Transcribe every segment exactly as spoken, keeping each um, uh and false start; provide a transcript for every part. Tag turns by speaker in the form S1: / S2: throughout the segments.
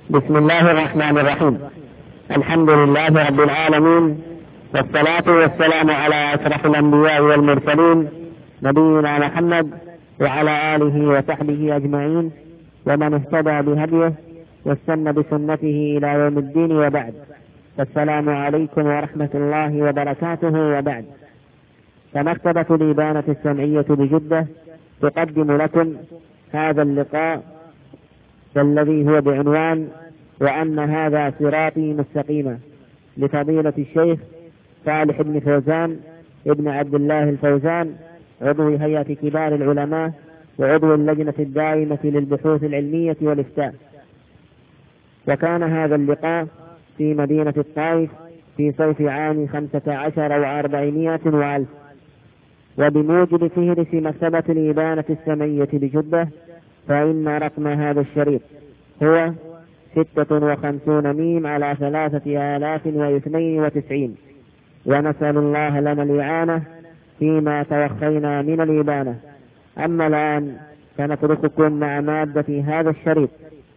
S1: بسم الله الرحمن الرحيم. الحمد لله رب العالمين، والصلاة والسلام على أشرف الأنبياء والمرسلين نبينا محمد وعلى آله وصحبه أجمعين، ومن اهتدى بهديه واستنى بسنته إلى يوم الدين، وبعد. السلام عليكم ورحمة الله وبركاته، وبعد. فمكتبة الإبانة السمعية بجدة تقدم لكم هذا اللقاء الذي هو بعنوان وأن هذا صراطي مستقيما، لفضيلة الشيخ صالح بن فوزان ابن عبد الله الفوزان، عضو هيئة كبار العلماء وعضو اللجنة الدائمة للبحوث العلمية والإفتاء. وكان هذا اللقاء في مدينة الطائف في صيف عام خمسة عشر وأربعمائة وألف، وبموجب فهرس مكتبة الإبانة السمعية بجدة، فإن رقم هذا الشريط هو ستة وخمسون ميم على ثلاثة آلاف واثنين وتسعين. ونسأل الله لنا الإعانة فيما توخينا من الإبانة. أما الآن فنترككم مع مادة هذا الشريط.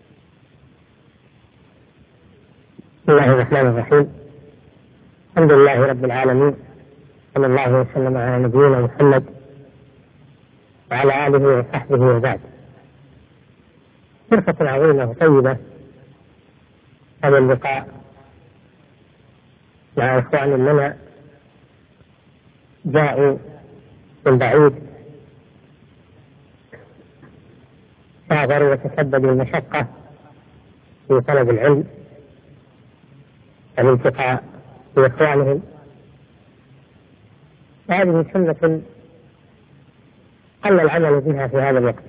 S2: بسم الله الرحمن الرحيم. الحمد لله رب العالمين، صلى الله وسلم على نبينا محمد وعلى آله وصحبه، وبعد. فرصة عظيمة وطيبة هذا اللقاء مع إخوان لنا جاءوا من بعيد، سافروا وتسببوا المشقة في طلب العلم والالتقاء بإخوانهم. هذه سنة قل العمل بها في هذا الوقت،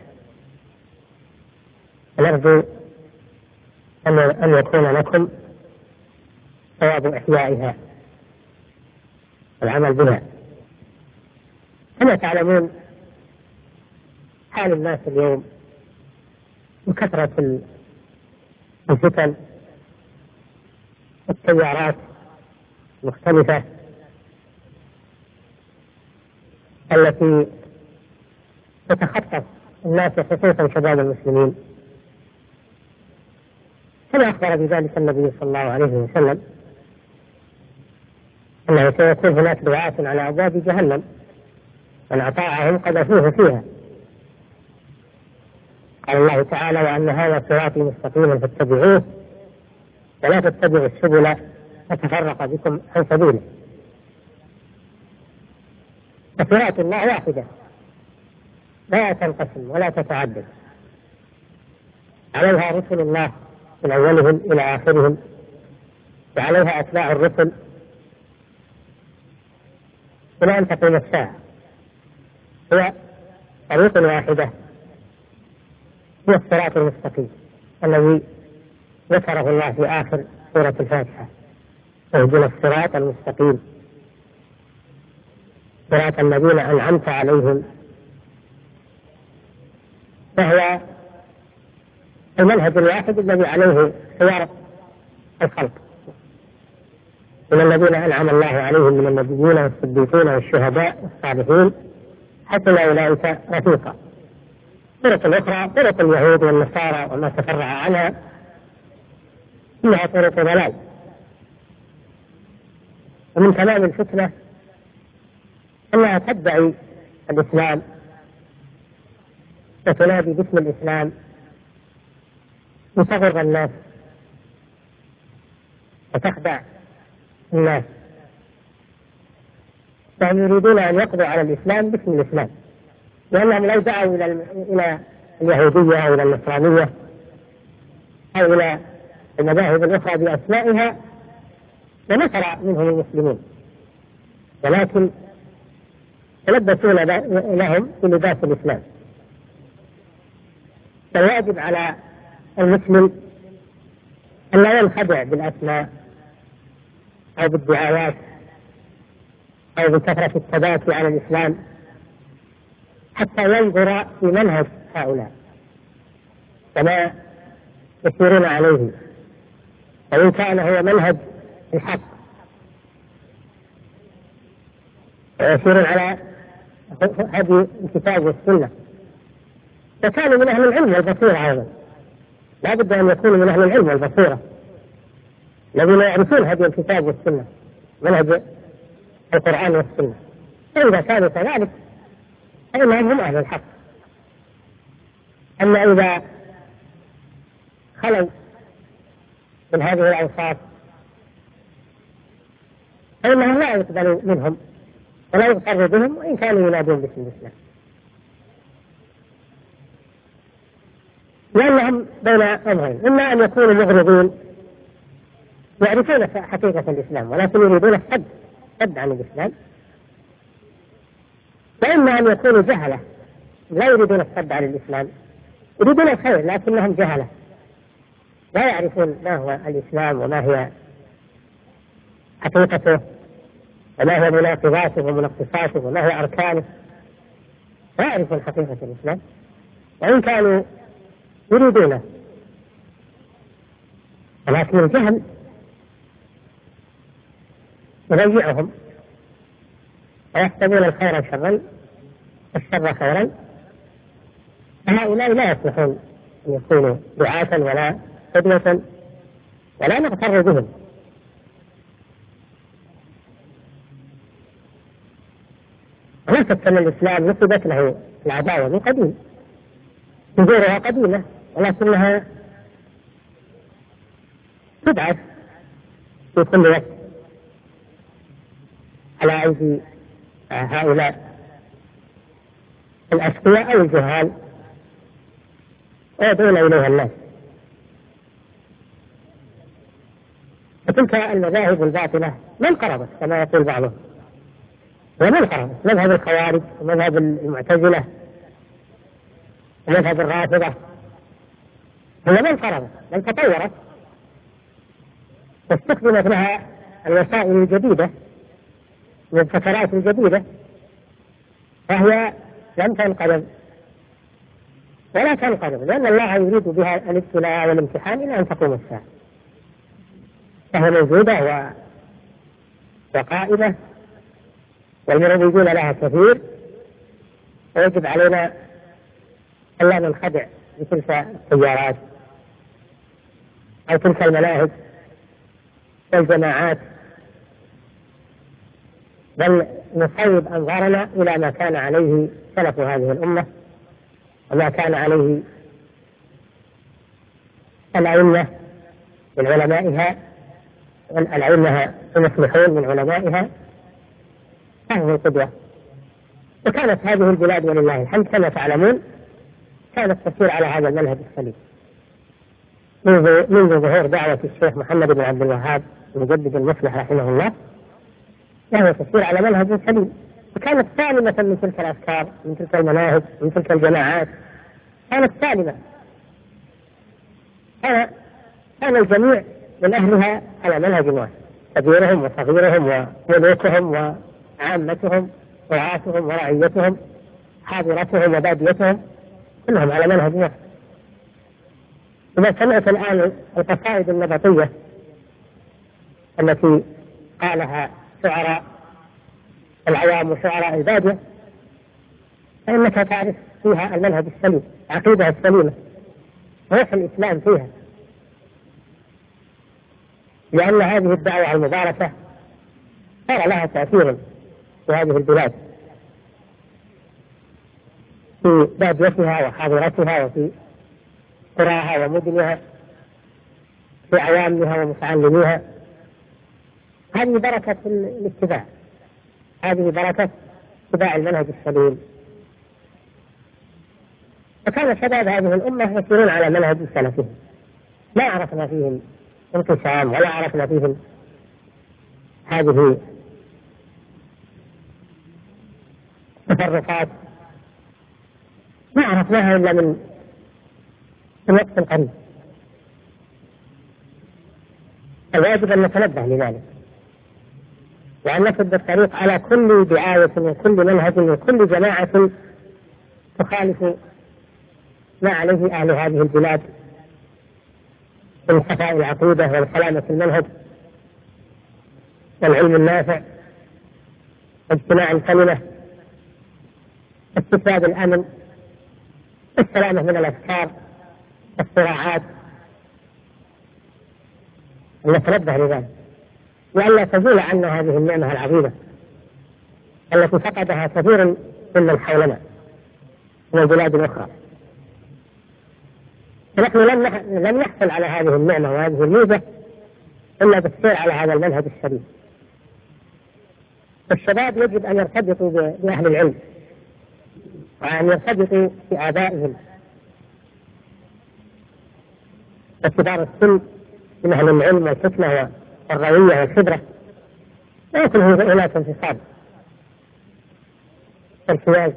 S2: ونرجو أن يكون لكم ثواب إحيائها والعمل بها. كما تعلمون حال الناس اليوم وكثرة الفتن والتيارات المختلفة التي تتخطف الناس، خصوصا شباب المسلمين، كما أخبر بذلك النبي صلى الله عليه وسلم أنه سيكون هناك دعاة على أبواب جهنم من أطاعهم قذفوه فيها. قال الله تعالى: وأن هذا صراطي مستقيما فاتبعوه ولا تتبعوا السبل فتفرق بكم عن سبيله. فصراط الله واحدة لا تنقسم ولا تتعدد، عليها رسل الله من أولهم إلى آخرهم، وعليها أتباع الرسل إلى أن تقوم الساعة. هو طريق واحدة، هو الصراط المستقيم الذي ذكره الله في آخر سورة الفاتحة: اهدنا الصراط المستقيم صراط الذين أنعمت عليهم. فهو المنهج الواحد الذي عليه خيار الخلق من الذين أنعم الله عليهم من النبيين والصديقين والشهداء والصالحين، حسن أولئك رفيقا. طرق الأخرى طرق اليهود والنصارى وما تفرع عنها إنها طرق ضلال. ومن تمام الفتنة أنها تدعي الإسلام وتنادي باسم الإسلام وتغر الناس وتخدع الناس، فهم يريدون أن يقضوا على الإسلام باسم الإسلام، لأنهم لو دعوا إلى إلى اليهودية أو إلى النصرانية أو إلى المذاهب الأخرى بأسمائها لنفر منهم المسلمون، ولكن تلبسون لهم بلباس الإسلام. فالواجب على المسلم أن لا ينخدع بالأسماء أو بالدعايات أو بكثرة الثبات على الإسلام، حتى ينظر في منهج هؤلاء كما يسيرون عليه، وإن كان هو منهج الحق ويسيرون على هذه الكتاب والسنة، وكانوا من أهل العلم والبصيرة أيضا، لا بد أن يكونوا من أهل العلم والبصيرة الذين يعرفون هدي الكتاب والسنة منهج القرآن والسنة. فإذا كانوا كذلك فإنهم هم أهل الحق. أما إذا خلوا من هذه الأوصاف فإنهم لا يقبل منهم ولا يغتر بهم وإن كانوا ينادون باسم الإسلام، لأنهم بين أمرين: إما أن يكونوا مغرضين يعرفون حقيقة الإسلام ولكن يريدون الصد صد عن الإسلام، وإما أن يكونوا جهلة لا يريدون الصد عن الإسلام، يريدون الخير لكنهم جهلة لا يعرفون ما هو الإسلام وما هي حقيقته وما هي مناقضاته ومنقصاته وما هي أركانه، لا يعرفون حقيقة الإسلام وإن كانوا يريدونه، ولكن الجهل يضيعهم ويحسبون الخير شرا والشر خيرا، فهؤلاء لا يصلحون أن يكونوا دعاة ولا قدوة ولا نغتر بهم. لا شك أن الإسلام نسبت له العداوة من قديم، جذورها قديمة ولكنها تبعث في كل وقت على أيدي هؤلاء الأشقياء أو الجهال ويدعون إليها الناس. وتلك المذاهب الباطلة ما انقرضت كما يقول بعضهم، وما انقرضت مذهب الخوارج ومذهب المعتزلة ومذهب الرافضة، هي ما انقرضت بل تطورت واستخدمت لها الوسائل الجديدة والفترات الجديدة، فهي لم تنقرض ولا تنقرض، لأن الله يريد بها الابتلاء والامتحان إلى أن تقوم الساعة، فهي موجودة وقائمة والمروجون لها كثير، ويجب علينا ألا ننخدع بتلك التيارات أو تلك الملاهج والجماعات، بل نصوب أنظارنا إلى ما كان عليه سلف هذه الأمة وما كان عليه الأئمة من علمائها والأئمة المصلحون من علمائها، هذه القدوة. وكانت هذه البلاد ولله الحمد كما تعلمون كانت تسير على هذا المنهج السليم منذ منذ ظهور دعوة الشيخ محمد بن عبد الوهاب المجدد المصلح رحمه الله، وهي تسير على منهج سليم، وكانت سالمة من تلك الأفكار من تلك المناهج من تلك الجماعات، كانت سالمة. كان كان الجميع من أهلها على منهج واحد، كبيرهم وصغيرهم وملوكهم وعامتهم ورعاتهم ورعيتهم حاضرتهم وباديتهم كلهم على منهج واحد. إذا سمعت الآن القصائد النبطية التي قالها شعراء العوام وشعراء البادية فإنك تعرف فيها المنهج السليم، العقيدة السليمة، روح الإسلام فيها، لأن هذه الدعوة المباركة صار لها تأثير في هذه البلاد في باديتها وحاضرتها وفي قراها ومدنها في عوامها ومتعلميها. هذه بركة الاتباع، هذه بركة اتباع المنهج السليم. وكان شباب هذه الأمة يسيرون على منهج سلفهم، لا عرفنا فيهم انقسام ولا عرفنا فيهم هذه تفرقات، ما عرفناها إلا من الوقت القريب. الواجب أن نتنبه لذلك وأن نسد الطريق على كل دعاية وكل منهج وكل جماعة تخالف ما عليه أهل هذه البلاد من صفاء العقيدة والسلامة المنهج والعلم النافع واجتماع الكلمة واستفاد الأمن والسلامة من الأفكار والصراعات أن نتنبه لذلك، لئلا تزول عنا هذه النعمة العظيمة التي فقدها كثير ممن حولنا من البلاد الأخرى. فنحن لم نحصل على هذه النعمة وهذه الميزة إلا بالسير على هذا المنهج السليم. الشباب يجب أن يرتبطوا بأهل العلم، وأن يرتبطوا بآبائهم وكبار السن من أهل العلم والحكمة والروية والخبرة، لا يكون هناك انتصاب ارتياز،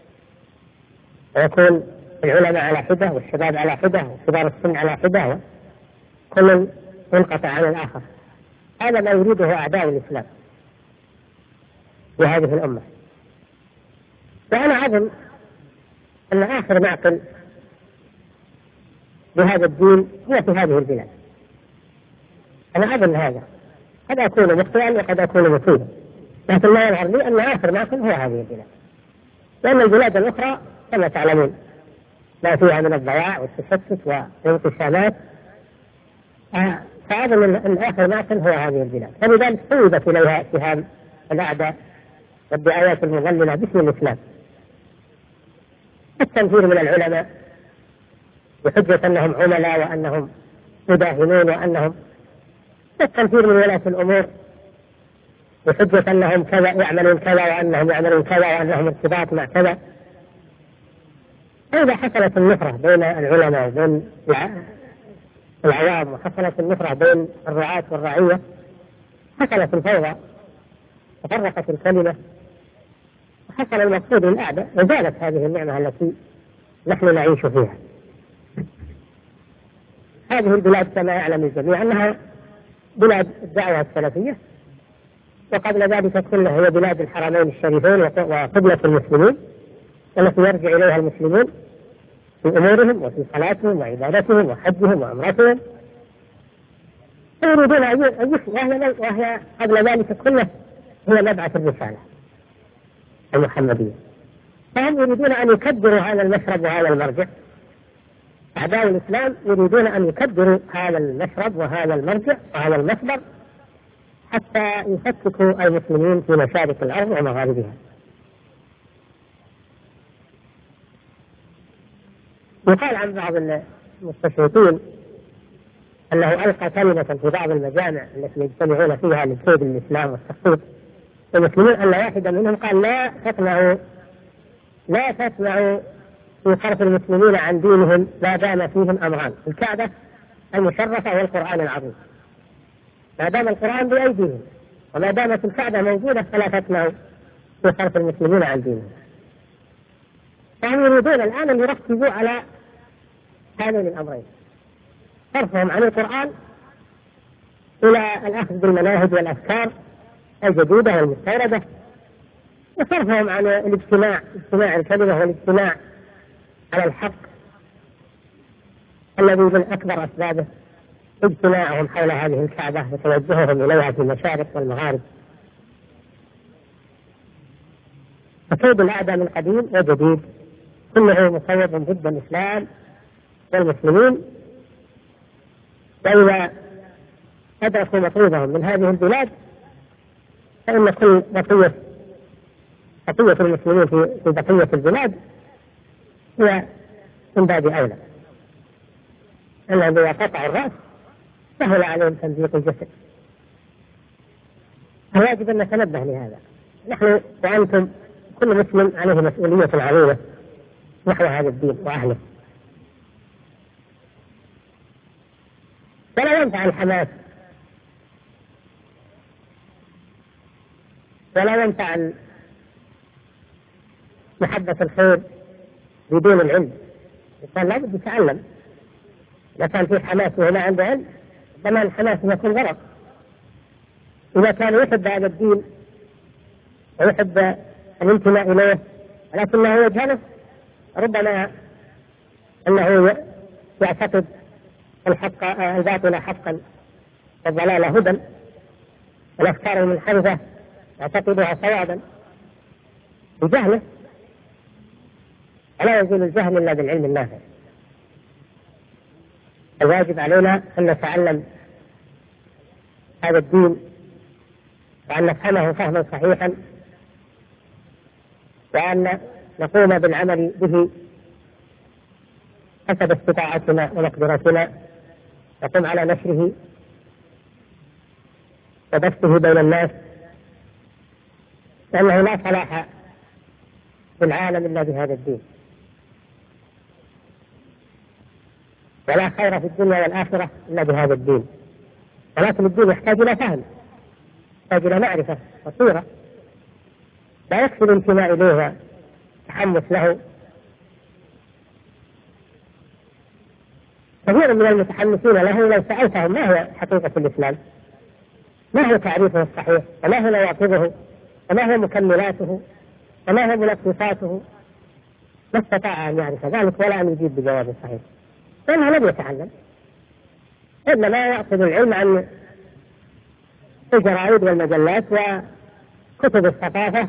S2: ويكون العلماء على حدة والشباب على حدة وكبار السن على حدة، كل ينقطع عن الآخر. هذا ما يريده أعداء الإسلام لهذه الأمة. وأنا أظن أن آخر معقل بهذا الدين هو في هذه البلاد. أنا أظن هذا، قد أكون مخطئا وقد أكون مصيبا، لكن ما يظهر لي أن آخر معقل هو هذه البلاد، لأن البلاد الأخرى كما تعلمون ما فيها من الضياع والتشتت والانقسامات، فأظن أن آخر معقل هو هذه البلاد. فلذلك صوبت إليها اتهام الأعداء والدعايات المضللة باسم الإسلام، التنفير من العلماء بحجة أنهم عملاء وأنهم مداهنون، وأنهم التنفير من ولاة الأمور بحجة أنهم كذا يعملون كذا وأنهم يعملون كذا وأنهم ارتباط مع كذا. إذا حصلت النفرة بين العلماء وبين العوام، وحصلت النفرة بين الرعاة والرعية، حصلت الفوضى وفرقت الكلمة وحصل المقصود للأعداء، وزالت هذه النعمة التي نحن نعيش فيها. هذه البلاد كما يعلم الجميع أنها بلاد الدعوة السلفية، وقبل ذلك كله هي بلاد الحرمين الشريفين وقبلة المسلمين التي يرجع إليها المسلمون في أمورهم وفي صلاتهم وعبادتهم وحجهم وعمرتهم، يريدون أن يخفوا، وهي قبل ذلك كله هي مبعث الرسالة المحمدية. فهم يريدون أن يكبروا هذا المشرب وهذا المرجع. أعداء الإسلام يريدون أن يكبروا هذا المشرب وهذا المرجع وهذا المصدر حتى يفككوا المسلمين في مشارق الأرض ومغاربها. يقال عن بعض المستشرقين أنه ألقى كلمة في بعض المجامع التي يجتمعون فيها لكيد الإسلام والتخطيط المسلمين، أن واحدا منهم قال: لا تسمعوا لا تسمعوا في صرف المسلمين عن دينهم ما دام فيهم أمران: الكعبة المشرفة والقرآن العظيم. ما دام القرآن بأيديهم وما دامت الكعبة موجودة فلا تسمعوا في صرف المسلمين عن دينهم. فهم يريدون الآن أن يركزوا على هذين الأمرين: صرفهم عن القرآن إلى الأخذ بالمناهج والأفكار الجديدة والمستوردة، وصرفهم عن الاجتماع اجتماع الكلمة والاجتماع على الحق الذي من أكبر أسبابه اجتماعهم حول هذه الكعبة وتوجههم إليها في المشارق والمغارب. فكيد الأعداء من قديم وجديد كله مصوب ضد الإسلام والمسلمين. وإذا أدركوا مطلوبهم من هذه البلاد فإن كل بقية بقية المسلمين في بقية البلاد هي من باب أولى، أنهم إذا قطعوا الرأس سهل عليهم تمزيق الجسد. فواجب أن نتنبه لهذا نحن وأنتم، كل مسلم عليه مسؤولية عظيمة نحو هذا الدين وأهله. ولا ينفع الحماس ولا ينفع محبة الخير بدون العلم. الإنسان لابد يتعلم. إذا كان في حماس وما عنده علم طبعا الحماس يكون غلط. إذا كان يحب هذا الدين ويحب الانتماء إليه ولكنه يجهله، ربما أنه يعتقد الحق الباطل حقا والضلال هدى، والأفكار المنحرفة يعتقدها صوابا بجهله. ولا يزول الجهل إلا بالعلم النافع. الواجب علينا أن نتعلم هذا الدين، وأن نفهمه فهما صحيحا، وأن نقوم بالعمل به حسب استطاعتنا ومقدرتنا، نقوم على نشره وبثه بين الناس، لأنه لا صلاح في العالم إلا بهذا الدين، ولا خير في الدنيا والآخرة إلا بهذا الدين. ولكن الدين يحتاج إلى فهم، يحتاج إلى معرفة بصيرة، لا يكفي الانتماء إليه والتحمس له. كثير من المتحمسين له لو سألتهم ما هي حقيقة الإسلام، ما هو تعريفه الصحيح، وما هو نواقضه، وما هي مكملاته، وما هي منقصاته، ما استطاع أن يعرف ذلك ولا أن يجيب بجواب صحيح، لأنه لم يتعلم، إنما يأخذ العلم عن الجرائد والمجلات وكتب الثقافة،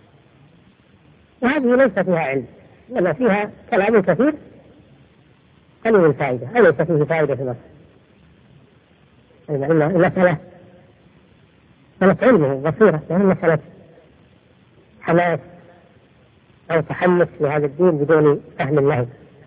S2: وهذه ليس فيها علم، إنما فيها كلام كثير قليل الفائدة، أو ليس فيه فائدة في نفسه. المسألة مسألة علمه بصيرة، يعني مسألة حماس أو تحمس لهذا الدين بدون فهم له.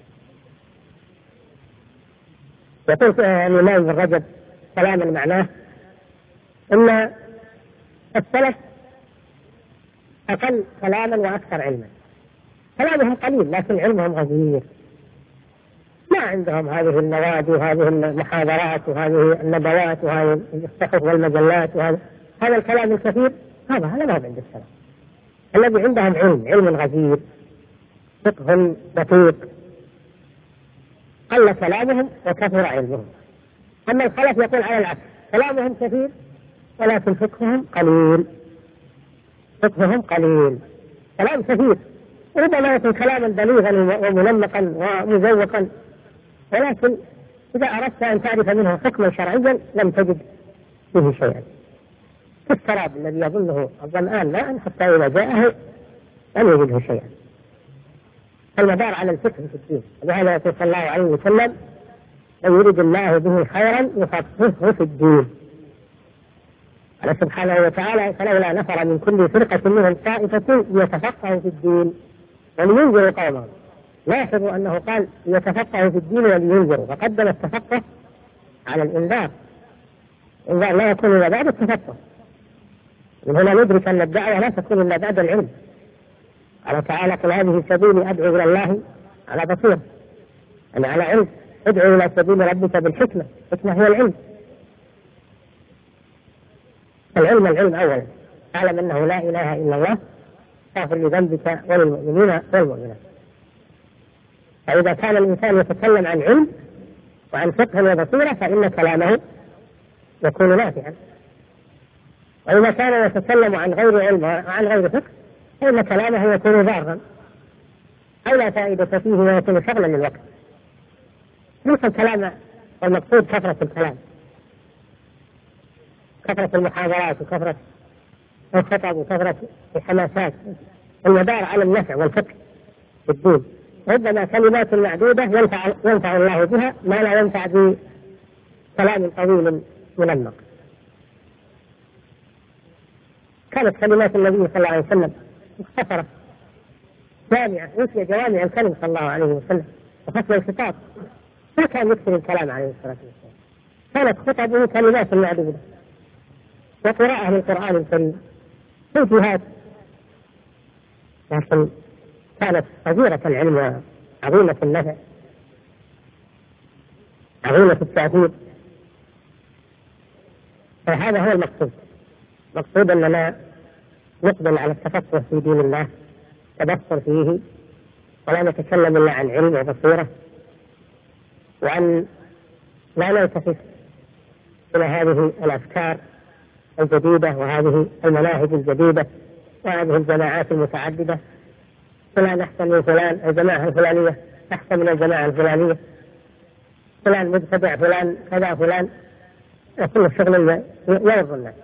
S2: يقول الإمام ابن رجب كلاما معناه أن السلف أقل كلاما وأكثر علما، كلامهم قليل لكن علمهم غزير، ما عندهم هذه النوادي وهذه المحاضرات وهذه الندوات وهذه الصحف والمجلات وهذا هذا الكلام الكثير، هذا هذا ما هو عند السلف. الذي عندهم علم علم غزير، فقه دقيق، قل كلامهم وكثر علمهم. أما الخلف يقول على العكس، كلامهم كثير ولكن فقههم قليل، فقههم قليل، كلام كثير، ربما يكون كلاما بليغا ومنمقا ومزوقا، ولكن إذا أردت أن تعرف منه حكما شرعيا لم تجد فيه شيئا، كالسراب الذي يظنه الظمآن ماء حتى إذا جاءه لم يجده شيئا. المدار على الفقه في الدين، وهذا يقول صلى الله عليه وسلم: من يريد الله به خيرا يفقهه في الدين. قال سبحانه وتعالى: فلولا نفر من كل فرقة منهم طائفة ليتفقهوا في الدين ولينذروا قومهم. لاحظوا أنه قال ليتفقهوا في الدين ولينذروا، فقدم التفقه على الإنذار. الإنذار لا يكون إلا بعد التفقه. من هنا ندرك أن الدعوة لا تكون إلا بعد العلم. قال تعالى: قل هذه سبيلي أدعو إلى الله على بصيرة، أنا على علم. ادعو إلى سبيل ربك بالحكمة، الحكمة هي العلم. العلم العلم أولا، أعلم أنه لا إله إلا الله، استغفر لذنبك وللمؤمنين والمؤمنات. فإذا كان الإنسان يتكلم عن علم وعن فقه وبصيرة فإن كلامه يكون نافعا، وإذا كان يتكلم عن غير علم وعن غير فقه فإن كلامه يكون ضارا أو لا فائدة فيه ويكون شغلا للوقت. ليس الكلام والمقصود كثرة الكلام، كثرة المحاضرات وكثرة الخطب وكثرة الحماسات، المدار على النفع والفقه في الدين. ربما كلمات معدودة ينفع, ينفع الله بها ما لا ينفع بكلام طويل منمق. كانت كلمات النبي صلى الله عليه وسلم مختصرة جامعة، أوتي جوامع الكلم صلى الله عليه وسلم وفصل الخطاب، ما كان يكثر الكلام عليه الصلاة والسلام. كانت خطبه كلمات معدودة وقراءة للقرآن الكريم توجيهات، لكن كانت غزيرة العلم عظيمة النفع عظيمة التأثير. فهذا هو المقصود، مقصود أننا نقبل على التفقه في دين الله، تبصر فيه، ولا نتكلم إلا عن علم وبصيرة، وأن لا نلتفت إلى هذه الأفكار الجديدة وهذه المناهج الجديدة وهذه الجماعات المتعددة. فلان أحسن من فلان، الجماعة الفلانية أحسن من الجماعة الفلانية، فلان مبتدع، فلان كذا، فلان، كل الشغل يرضى الناس.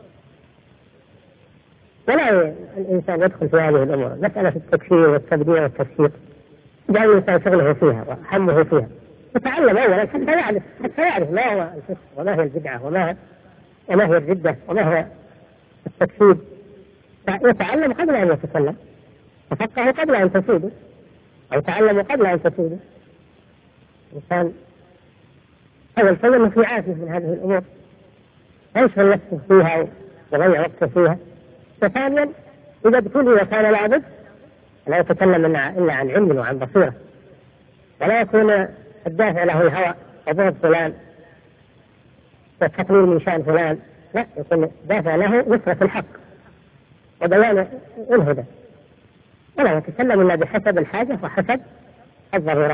S2: ولا الإنسان يدخل في هذه الأمور، مسألة التكفير والتبديع والتفسيق جعل الإنسان شغله فيها وحمه فيها. يتعلم أولا حتى يعرف حتى يعرف ما هو الفسق وما هي البدعة وما وما هي الردة وما هو التكفير، يتعلم قبل أن يتكلم، تفقه قبل أن تسوده، أو تعلم قبل أن تسوده. الإنسان أول شيء أنه في عافية من هذه الأمور، لا يشغل نفسه فيها ويضيع وقته فيها. وثانيا إذا ابتلي وكان لابد لا يتكلم إلا عن علم وعن بصيرة، ولا يكون الدافع له الهوى وبغض فلان والتقليل من شأن فلان، لا، يكون دافع له نصرة الحق وبيان الهدى، ولا يتكلم إلا بحسب الحاجة وحسب الضرورة.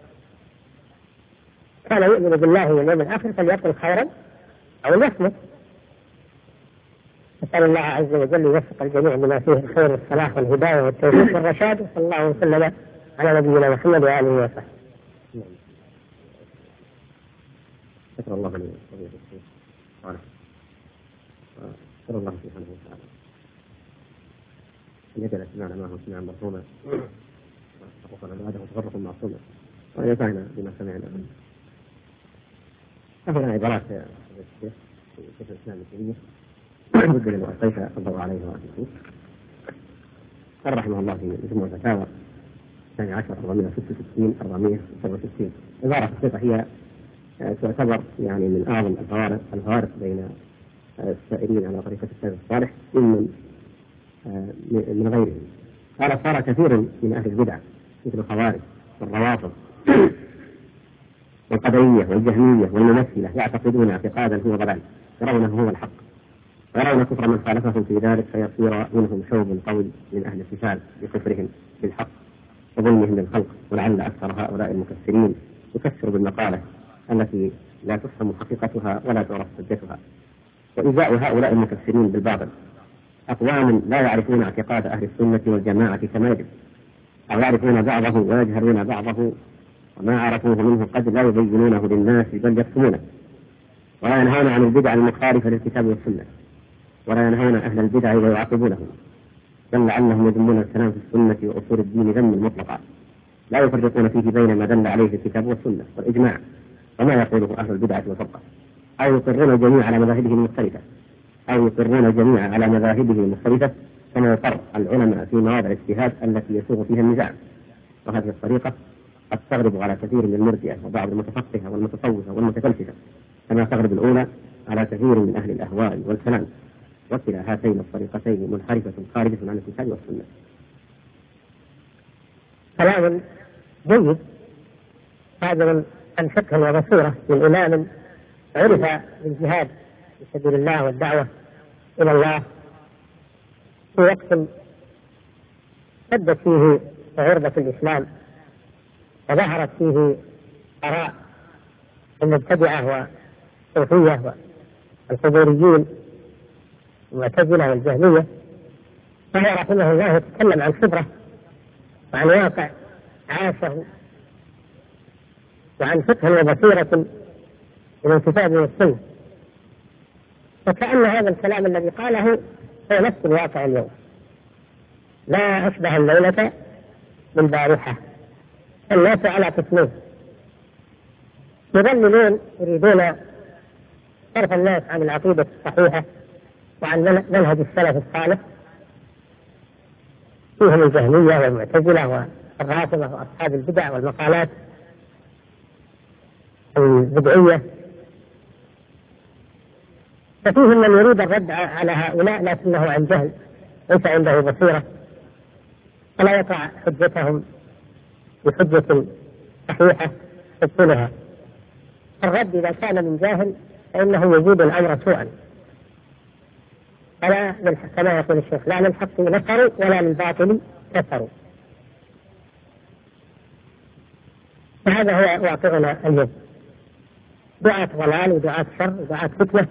S2: كان يؤمن بالله واليوم الآخر فليقل خيرا أو ليصمت. نسأل الله عز وجل يوفق الجميع بما فيه الخير والصلاح والهداية والتوفيق والرشاد، وصلى الله وسلم على نبينا محمد وآله وصحبه.
S3: شكر الله لي وفضيلة الشيخ وعلى شكر الله سبحانه وتعالى أن يجعل سمعنا معه سمعا مرحوما وحقوقنا بعده وتفرق معصوما، وأن ينفعنا بما سمعنا. أخذنا عبارات يا الشيخ في شيخ الإسلام ابن تيمية بد لما ألقيت الضوء عليه وأعطيه. قال رحمه الله في مجموع الفتاوى الثاني عشر أربعمائة وستة وستين أربعمائة وسبعة وستين. عبارة الثقة هي تعتبر يعني من أعظم الفوارق الفوارق بين السائرين على طريقة السلف الصالح من من غيرهم. قال صار كثير من أهل البدع مثل الخوارج والروافض والقدرية والجهمية والممثلة يعتقدون اعتقادا هو ضلال، يرونه هو الحق، ويرون كفر من خالفهم في ذلك، فيصير منهم شوب قوي من أهل الكتاب بكفرهم بالحق وظلمهم للخلق. ولعل أكثر هؤلاء المكفرين يكفر بالمقالة التي لا تفهم حقيقتها ولا تعرف حجتها. وإزاء هؤلاء المكفرين بالباطل أقوام لا يعرفون اعتقاد أهل السنة والجماعة كما يجب، أو يعرفون بعضه ويجهلون بعضه، وما عرفوه منه قد لا يبينونه للناس بل يكتمونه، ولا ينهون عن البدع المخالفة للكتاب والسنة، ولا ينهون أهل البدع ويعاقبونهم، بل لعلهم يذمون الكلام في السنة وأصول الدين ذما مطلقا، لا يفرقون فيه بين ما دل عليه الكتاب والسنة والإجماع وما يقوله أهل البدعة والفرقة، أو يقرون الجميع على مذاهبهم المختلفة أو يقرون الجميع على مذاهبهم المختلفة كما يقر العلماء في مواضع الاجتهاد التي يسوغ فيها النزاع. وهذه الطريقة قد تغلب على كثير من المرجئة وبعض المتفقهة والمتصوفة والمتفلسفة، كما تغلب الأولى على كثير من أهل الأهواء والكلام. وكلا هاتين الطريقتين منحرفة خارجة عن الكتاب والسنة.
S2: كلام جيد صادر عن فقه وبصيرة للإمام عرف بالجهاد في سبيل الله والدعوة إلى الله في وقت شدت فيه عربة الإسلام وظهرت فيه آراء المبتدعة والصوفية والقبوريين والمعتزلة والجهمية، فهو رحمه الله يتكلم عن خبرة وعن واقع عاشه وعن فقه وبصيرة من الكتاب والسنة، فكأن هذا الكلام الذي قاله هو نفس الواقع اليوم، لا أشبه الليلة بالبارحة. الناس على قسمين: مضللون يريدون صرف الناس عن العقيدة الصحيحة وعن منهج السلف الصالح، فيهم الجهمية والمعتزلة والرافضة وأصحاب البدع والمقالات البدعية، ففيهم من يريد الرد على هؤلاء لكنه عن جهل ليس عنده بصيرة، فلا يقع حجتهم بحجة صحيحة تبطلها. الرد إذا كان من جاهل فإنه يزيد الأمر سوءا، فلا كما يقول الشيخ: لا للحق نصروا ولا للباطل كفروا. فهذا هو واقعنا اليوم، دعاة ضلال ودعاة شر ودعاة فتنة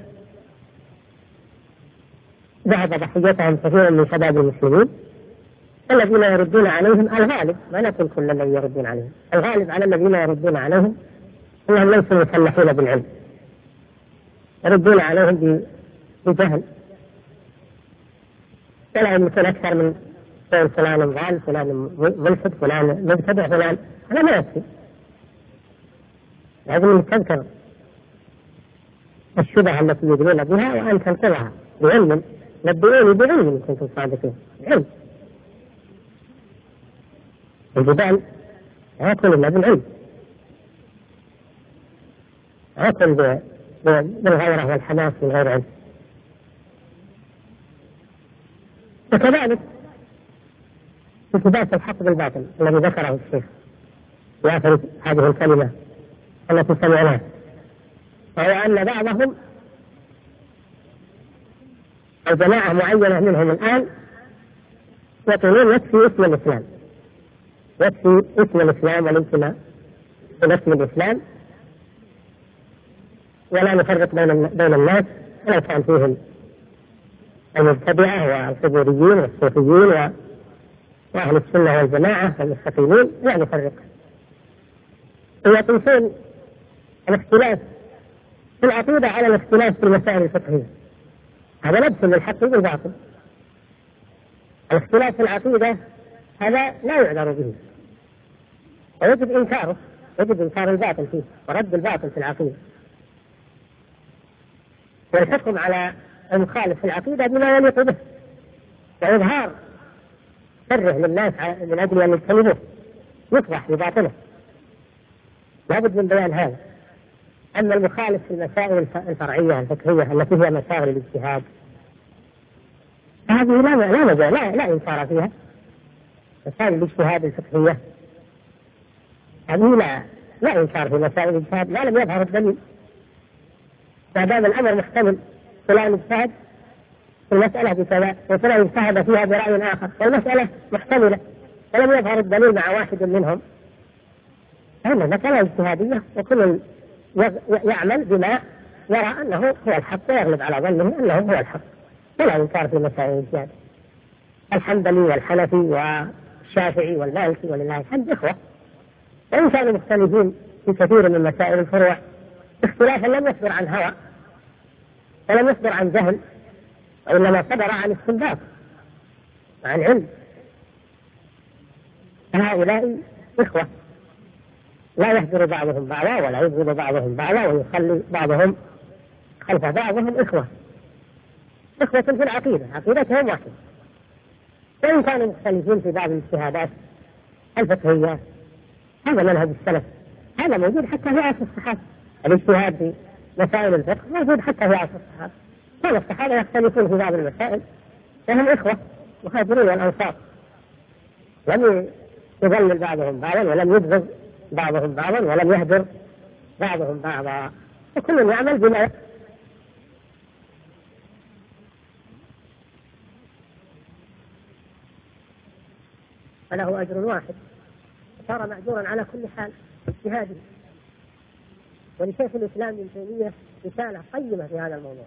S2: ذهب ضحيتهم كثير من شباب المسلمين، الذين يردون عليهم الغالب، ما نقول كل الذين يردون عليهم، الغالب على الذين يردون عليهم انهم ليسوا مسلحين بالعلم، يردون عليهم بجهل، فلا يمكن اكثر من فلان ضال، فلان ملحد، فلان مبتدع، فلان، هذا ما يكفي. لازم نتذكر الشبهة التي يدلون بها وأن تنقلها بعلم. نبئوني بعلم إن كنتم صادقين. علم الجدال لا يكون إلا بالعلم، لا يكون بالغيرة والحماس من غير علم. وكذلك التباس الحق بالباطل الذي ذكره الشيخ في آخر هذه الكلمة التي سمعناها، وهو أن بعضهم أو جماعة معينة منهم الآن يقولون يكفي اسم الإسلام، يكفي اسم الإسلام والانتماء إلى اسم الإسلام، ولا نفرق بين بين الناس ولو كان فيهم المبتدعة والقبوريين والصوفيين وأهل السنة والجماعة والمستقيمين، لا نفرق. ويقيسون الاختلاف في العقيدة على الاختلاف في المسائل الفقهية. هذا لبس للحق بالباطل. الاختلاف في العقيدة هذا لا يعذر به ويجب إنكاره، يجب إنكار الباطل فيه ورد الباطل في العقيدة، والحكم على المخالف في العقيدة بما يليق به، وإظهار سره للناس من أجل أن يجتنبوه، يفضح بباطله، لابد من بيان هذا. أما المخالف في المسائل الفرعية الفقهية التي هي مسائل الاجتهاد هذه لا لا لا لا, لا إنكار فيها. مسائل الاجتهاد الفقهية هذه لا لا إنكار في مسائل الاجتهاد ما لم يظهر الدليل. ما دام الأمر محتمل، فلان اجتهد في المسألة بكذا وفلان اجتهد فيها برأي آخر والمسألة محتملة ولم يظهر الدليل مع واحد منهم، هذا مسألة اجتهادية وكل يعمل بما يرى أنه هو الحق ويغلب على ظنه أنه هو الحق، ولا إنكار في مسائل الاجتهاد. الحنبلي والحنفي والشافعي والمالكي ولله الحمد إخوة، وإن كانوا مختلفين في كثير من مسائل الفروع اختلافا لم يصدر عن هوى ولم يصدر عن جهل، وإنما صدر عن استنباط وعن علم. هؤلاء إخوة لا يهجر بعضهم بعضا ولا يبغض بعضهم بعضا ويخلي بعضهم خلف بعضهم. إخوة إخوة في العقيدة، عقيدتهم واحدة، وإن كانوا مختلفين في بعض الاجتهادات الفقهية. هذا منهج السلف، هذا موجود حتى في عصر الصحابة. الاجتهاد في مسائل الفقه موجود حتى في عصر الصحابة، كان الصحابة يختلفون في بعض المسائل وهم إخوة مهاجرين والأنصار، لم يضلل بعضهم بعضا ولم يبغض بعضهم بعضا ولم يهجر بعضهم بعضا، وكل يعمل بما فله أجر واحد، صار مأجورا على كل حال اجتهاده. ولشيخ الإسلام ابن تيمية رسالة قيمة في هذا الموضوع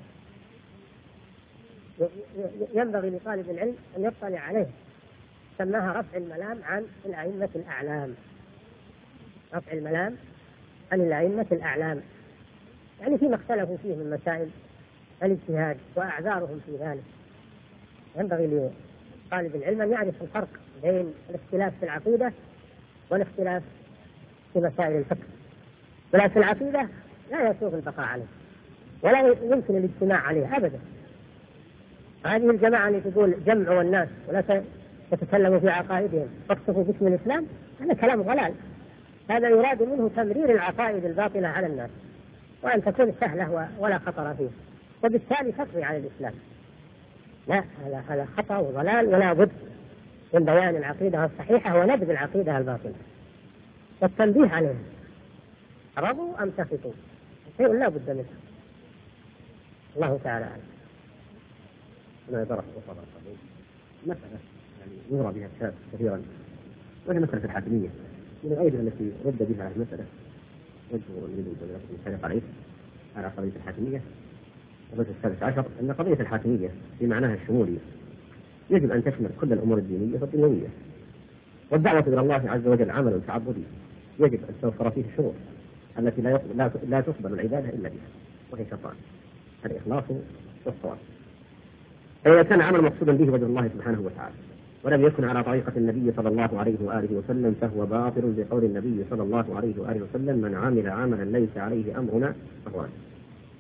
S2: ينبغي لطالب العلم أن يطلع عليه، سماها رفع الملام عن الأئمة الأعلام. رفع الملام عن الأئمة الأعلام يعني فيما اختلفوا فيه من مسائل الاجتهاد وأعذارهم في ذلك. ينبغي لطالب العلم أن يعرف الفرق بين الاختلاف في العقيدة والاختلاف في مسائل الفقه. ولا في العقيدة لا يسوغ البقاء عليه ولا يمكن الاجتماع عليه أبدا. هذه الجماعة اللي تقول جمعوا الناس ولا تتكلموا في عقائدهم واقصفوا باسم الإسلام، هذا كلام ضلال. هذا يراد منه تمرير العقائد الباطلة على الناس وأن تكون سهلة ولا خطر فيه، وبالتالي تقضي على الإسلام. لا، هذا هذا خطأ وضلال، ولا بد من بيان العقيدة الصحيحة ونبذ العقيدة الباطلة والتنبيه عليها. رضوا أم سخطوا شيء لا بد منه. الله تعالى أعلم.
S3: لا يدرك وصل مسألة يعني يرى بها الشاب كثيرا، وهي مسألة الحاكمية من الأوجه التي رد بها المسألة وجه الشارع عليه على قضية الحاكمية. الوجه السادس عشر أن قضية الحاكمية في معناها الشمولي يجب أن تشمل كل الأمور الدينية والدنيوية، والدعوة إلى الله عز وجل عمل تعبدي يجب أن توفر فيه الشروط التي لا لا لا تقبل العبادة إلا بها، وهي شرطان: الإخلاص والصواب. فإذا كان عمل مقصودا به وجه الله سبحانه وتعالى ولم يكن على طريقة النبي صلى الله عليه وآله وسلم فهو باطل بقول النبي صلى الله عليه وآله وسلم: من عمل عملا ليس عليه أمرنا فهو.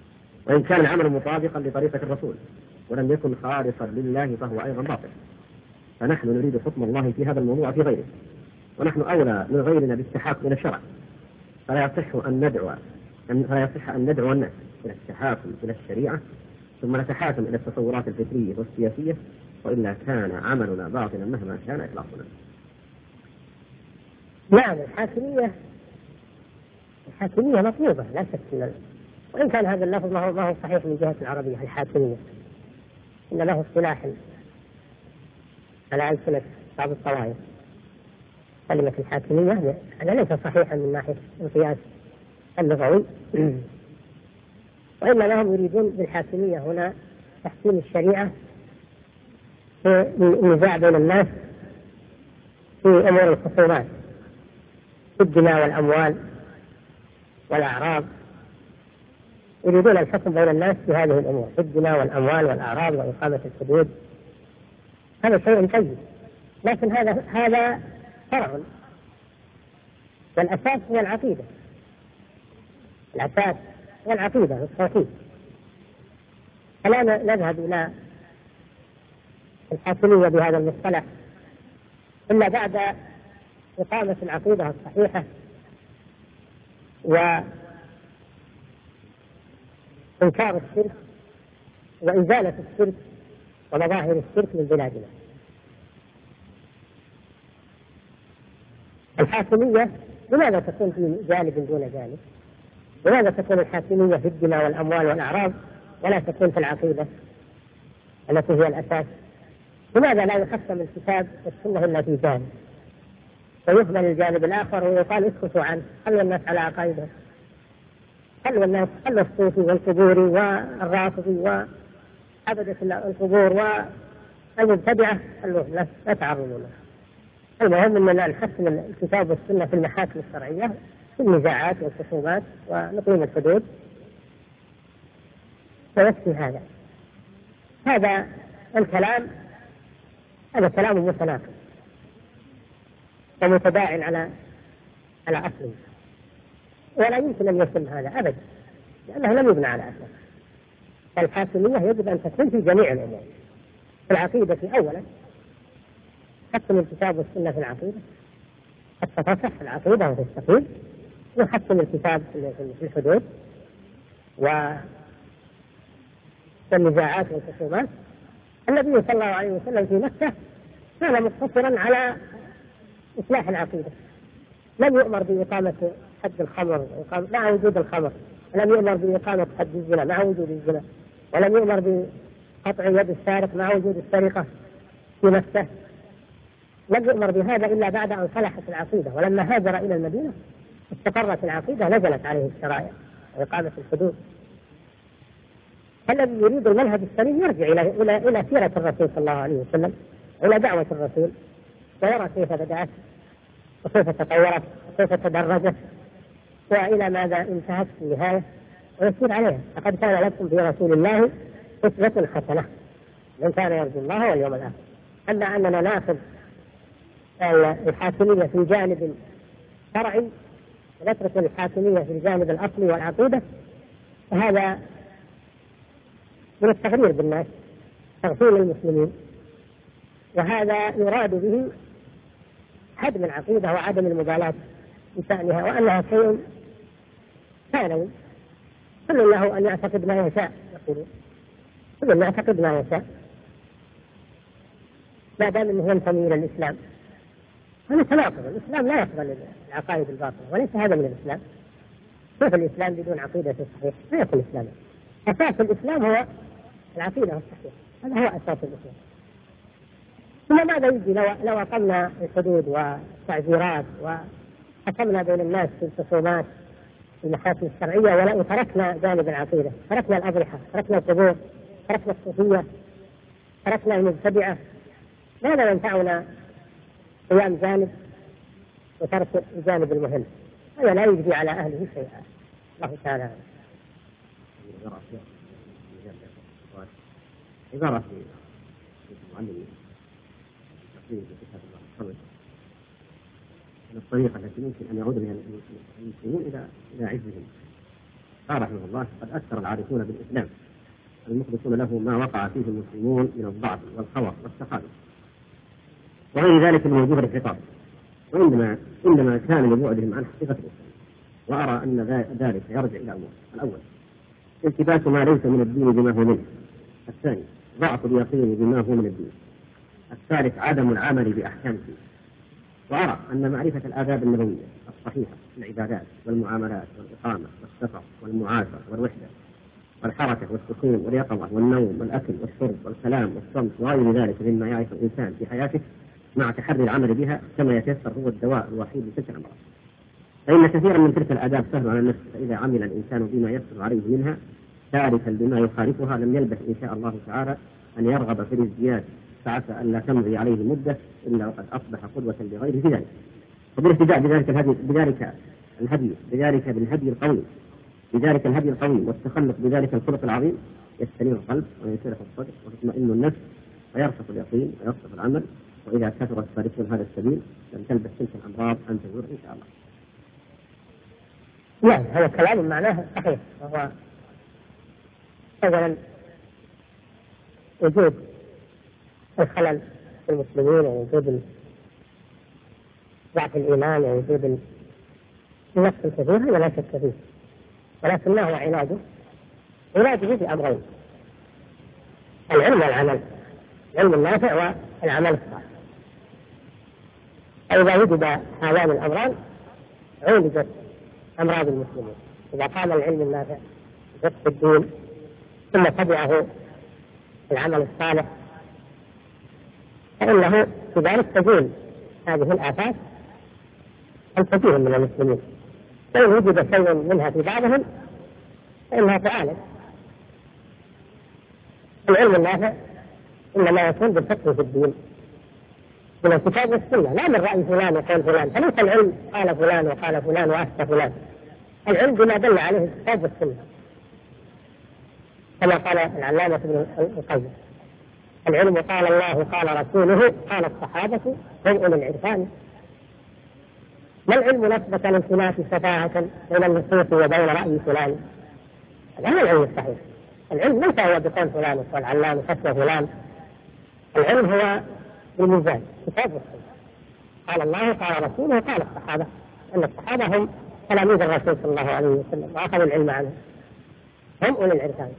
S3: وإن كان العمل مطابقا لطريقة الرسول ولم يكن خالصا لله فهو أيضا باطل. فنحن نريد حكم الله في هذا الموضوع في غيره، ونحن أولى من غيرنا بالتحاكم إلى الشرع، فلا يصح أن ندعو أن فلا يصح أن ندعو الناس إلى التحاكم إلى الشريعة ثم نتحاكم إلى التصورات الفكرية والسياسية، وإلا كان عملنا باطلا مهما كان إخلاصنا.
S2: نعم، الحاكمية الحاكمية مطلوبة لا شك، وإن كان هذا اللفظ ما هو ما هو صحيح من جهة العربية. الحاكمية إن له اصطلاح على ألسنة بعض الطوائف. كلمة الحاكمية هذا ليس صحيحا من ناحية القياس اللغوي، وإنما هم يريدون بالحاكمية هنا تحكيم الشريعة في النزاع بين الناس في أمور الخصومات في الدماء والأموال والأعراض. يريدون الحكم بين الناس في هذه الأمور، في الدماء والأموال والأعراض وإقامة الحدود. هذا شيء طيب، لكن هذا هذا فرع، والأساس هو العقيدة. الأساس هو العقيدة التوحيد. فلا نذهب إلى الحاكمية بهذا المصطلح إلا بعد إقامة العقيدة الصحيحة وإنكار الشرك وإزالة الشرك ومظاهر الشرك من بلادنا. الحاكمية لماذا تكون في جانب دون جانب؟ لماذا تكون الحاكمية في الدماء والأموال والأعراض ولا تكون في العقيدة التي هي الأساس؟ لماذا لا يحكم الكتاب والسنة إلا في جانب ويهمل الجانب الآخر ويقال اسكتوا عنه، خلوا الناس على عقائدهم، خلوا الناس خلوا الصوفي والقبوري والرافضي وعبدة القبور والمبتدعة خلوا الناس لا تعرضوا له. المهم أننا نحكم الكتاب والسنة في المحاكم الشرعية في النزاعات والخصومات ونقيم الحدود ويكفي هذا. هذا الكلام هذا كلام متناقض ومتداعٍ على على أصله، ولا يمكن أن يتم هذا أبدا، لأنه لم يبنى على أصله. فالحاكمية يجب أن تكون في جميع الأمور، في العقيدة أولا، حكم الكتاب والسنة في العقيدة حتى تصح العقيدة وتستقيم، وحكم الكتاب في الحدود والنزاعات والخصومات. النبي صلى الله عليه وسلم في مكة كان مقتصرا على إصلاح العقيدة، لم يؤمر بإقامة حد الخمر مع وجود الخمر، ولم يؤمر بإقامة حد الزنا مع وجود الزنا، ولم يؤمر بقطع يد السارق مع وجود السرقة في مكة. لم يؤمر بهذا إلا بعد أن صلحت العقيدة، ولما هاجر إلى المدينة استقرت العقيدة نزلت عليه الشرائع وإقامة الحدود. الذي يريد المنهج السليم يرجع إلى إلى إلى سيرة الرسول صلى الله عليه وسلم، إلى دعوة الرسول، ويرى كيف بدأت وكيف تطورت وكيف تدرجت وإلى ماذا انتهت في النهاية، ويسير عليها. لقد كان لكم في رسول الله أسوة حسنة من كان يرجو الله واليوم الآخر. أما أننا نأخذ الحاكمية في جانب شرعي ونترك الحاكمية في الجانب الأصلي والعقيدة، فهذا من التغرير بالناس، تغفيل المسلمين، وهذا يراد به هدم العقيدة وعدم المبالاة بشأنها، وأنها شيء ثانوي. كل له أن يعتقد ما يشاء، يقولون كل يعتقد ما يشاء ما دام أنه ينتمي إلى الإسلام. هذا تناقض، الإسلام لا يقبل العقائد الباطلة، وليس هذا من الإسلام. كيف الإسلام بدون عقيدة صحيحة؟ لا يكون إسلاما. أساس الإسلام هو العقيدة الصحيحة، هذا هو أساس الإسلام. ثم ماذا يجي لو لو أقمنا الحدود والتعزيرات وحكمنا بين الناس في الخصومات في المحاكم الشرعية ولا تركنا جانب العقيدة، تركنا الأضرحة، تركنا القبور، تركنا الصوفية، تركنا المبتدعة، ماذا ينفعنا قيام جانب وترك الجانب المهم؟ هذا لا يجدي على أهله شيئا. الله تعالى
S3: عبارة في المعلم تقريبا في كتاب الله الصمد من الطريقة التي يمكن أن يعود بها المسلمون إلى إلى عزهم قال رحمه الله: قد أكثر العارفون بالإسلام المخلصون له ما وقع فيه المسلمون من الضعف والخور والتخاذل وغير ذلك من وجوه الخطاب، وإنما إنما كان لبعدهم عن حقيقة الإسلام. وأرى أن ذلك يرجع إلى أمور: الأول التباس ما ليس من الدين بما هو منه، الثاني ضعف اليقين بما هو من الدين، الثالث عدم العمل بأحكام الدين. وأرى أن معرفة الآداب النبوية الصحيحة في العبادات والمعاملات والإقامة والسفر والمعاشرة والوحدة والحركة والسكون واليقظة والنوم والأكل والشرب والكلام والصمت وغير ذلك مما يعرف الإنسان في حياته مع تحري العمل بها كما يتيسر هو الدواء الوحيد لتلك الأمراض. فإن كثيرا من تلك الآداب سهل على النفس، فإذا عمل الإنسان بما يسهل عليه منها تاركا بما يخالفها لم يلبث إن شاء الله تعالى أن يرغب في الازدياد، فعسى ألا تمضي عليه مدة إلا وقد أصبح قدوة لغيره في ذلك. وبالاهتداء بذلك الهدي بذلك الهدي بذلك بالهدي القوي بذلك الهدي القوي والتخلق بذلك الخلق العظيم يستنير القلب وينشرح الصدر وتطمئن النفس ويرسخ اليقين ويصلح العمل. وإذا كثر السالكون هذا السبيل لم تلبث تلك الأمراض أن تزول إن شاء الله.
S2: نعم، هذا الكلام معناه صحيح، وهو أولا وجود الخلل في المسلمين ووجود ضعف الإيمان ووجود النفس الكثير، هذا لا شك فيه، ولكن ما هو علاجه؟ علاجه بأمرين: العلم والعمل، العلم النافع والعمل الصالح. فإذا وجد هذان الأمران عولجت أمراض المسلمين. إذا قام العلم النافع بفقه الدين ثم تبعه العمل الصالح فإنه بذلك تزول هذه الآفات عن كثير من المسلمين. فإن وجد شيء منها في بعضهم فإنها تعالج. العلم النافع إنما يكون بالفقه في الدين من الكتاب والسنة، لا من رأي فلان وقول فلان. فليس العلم قال فلان وقال فلان وأفتى فلان، العلم بما دل عليه الكتاب والسنة، كما قال العلامة ابن القيم: العلم قال الله قال رسوله قال الصحابة هم أولي العرفان. ما العلم نسبة للخلاف شفاعة بين النصوص وبين رأي فلان؟ هذا هو العلم الصحيح. العلم ليس هو بقول فلان وقال علام وفتوى فلان، العلم هو بالميزان، كتاب والسنة، قال الله قال رسوله قال الصحابة، أن الصحابة هم تلاميذ الرسول صلى الله عليه وسلم وأخذوا العلم عنه، هم أولي العرفان.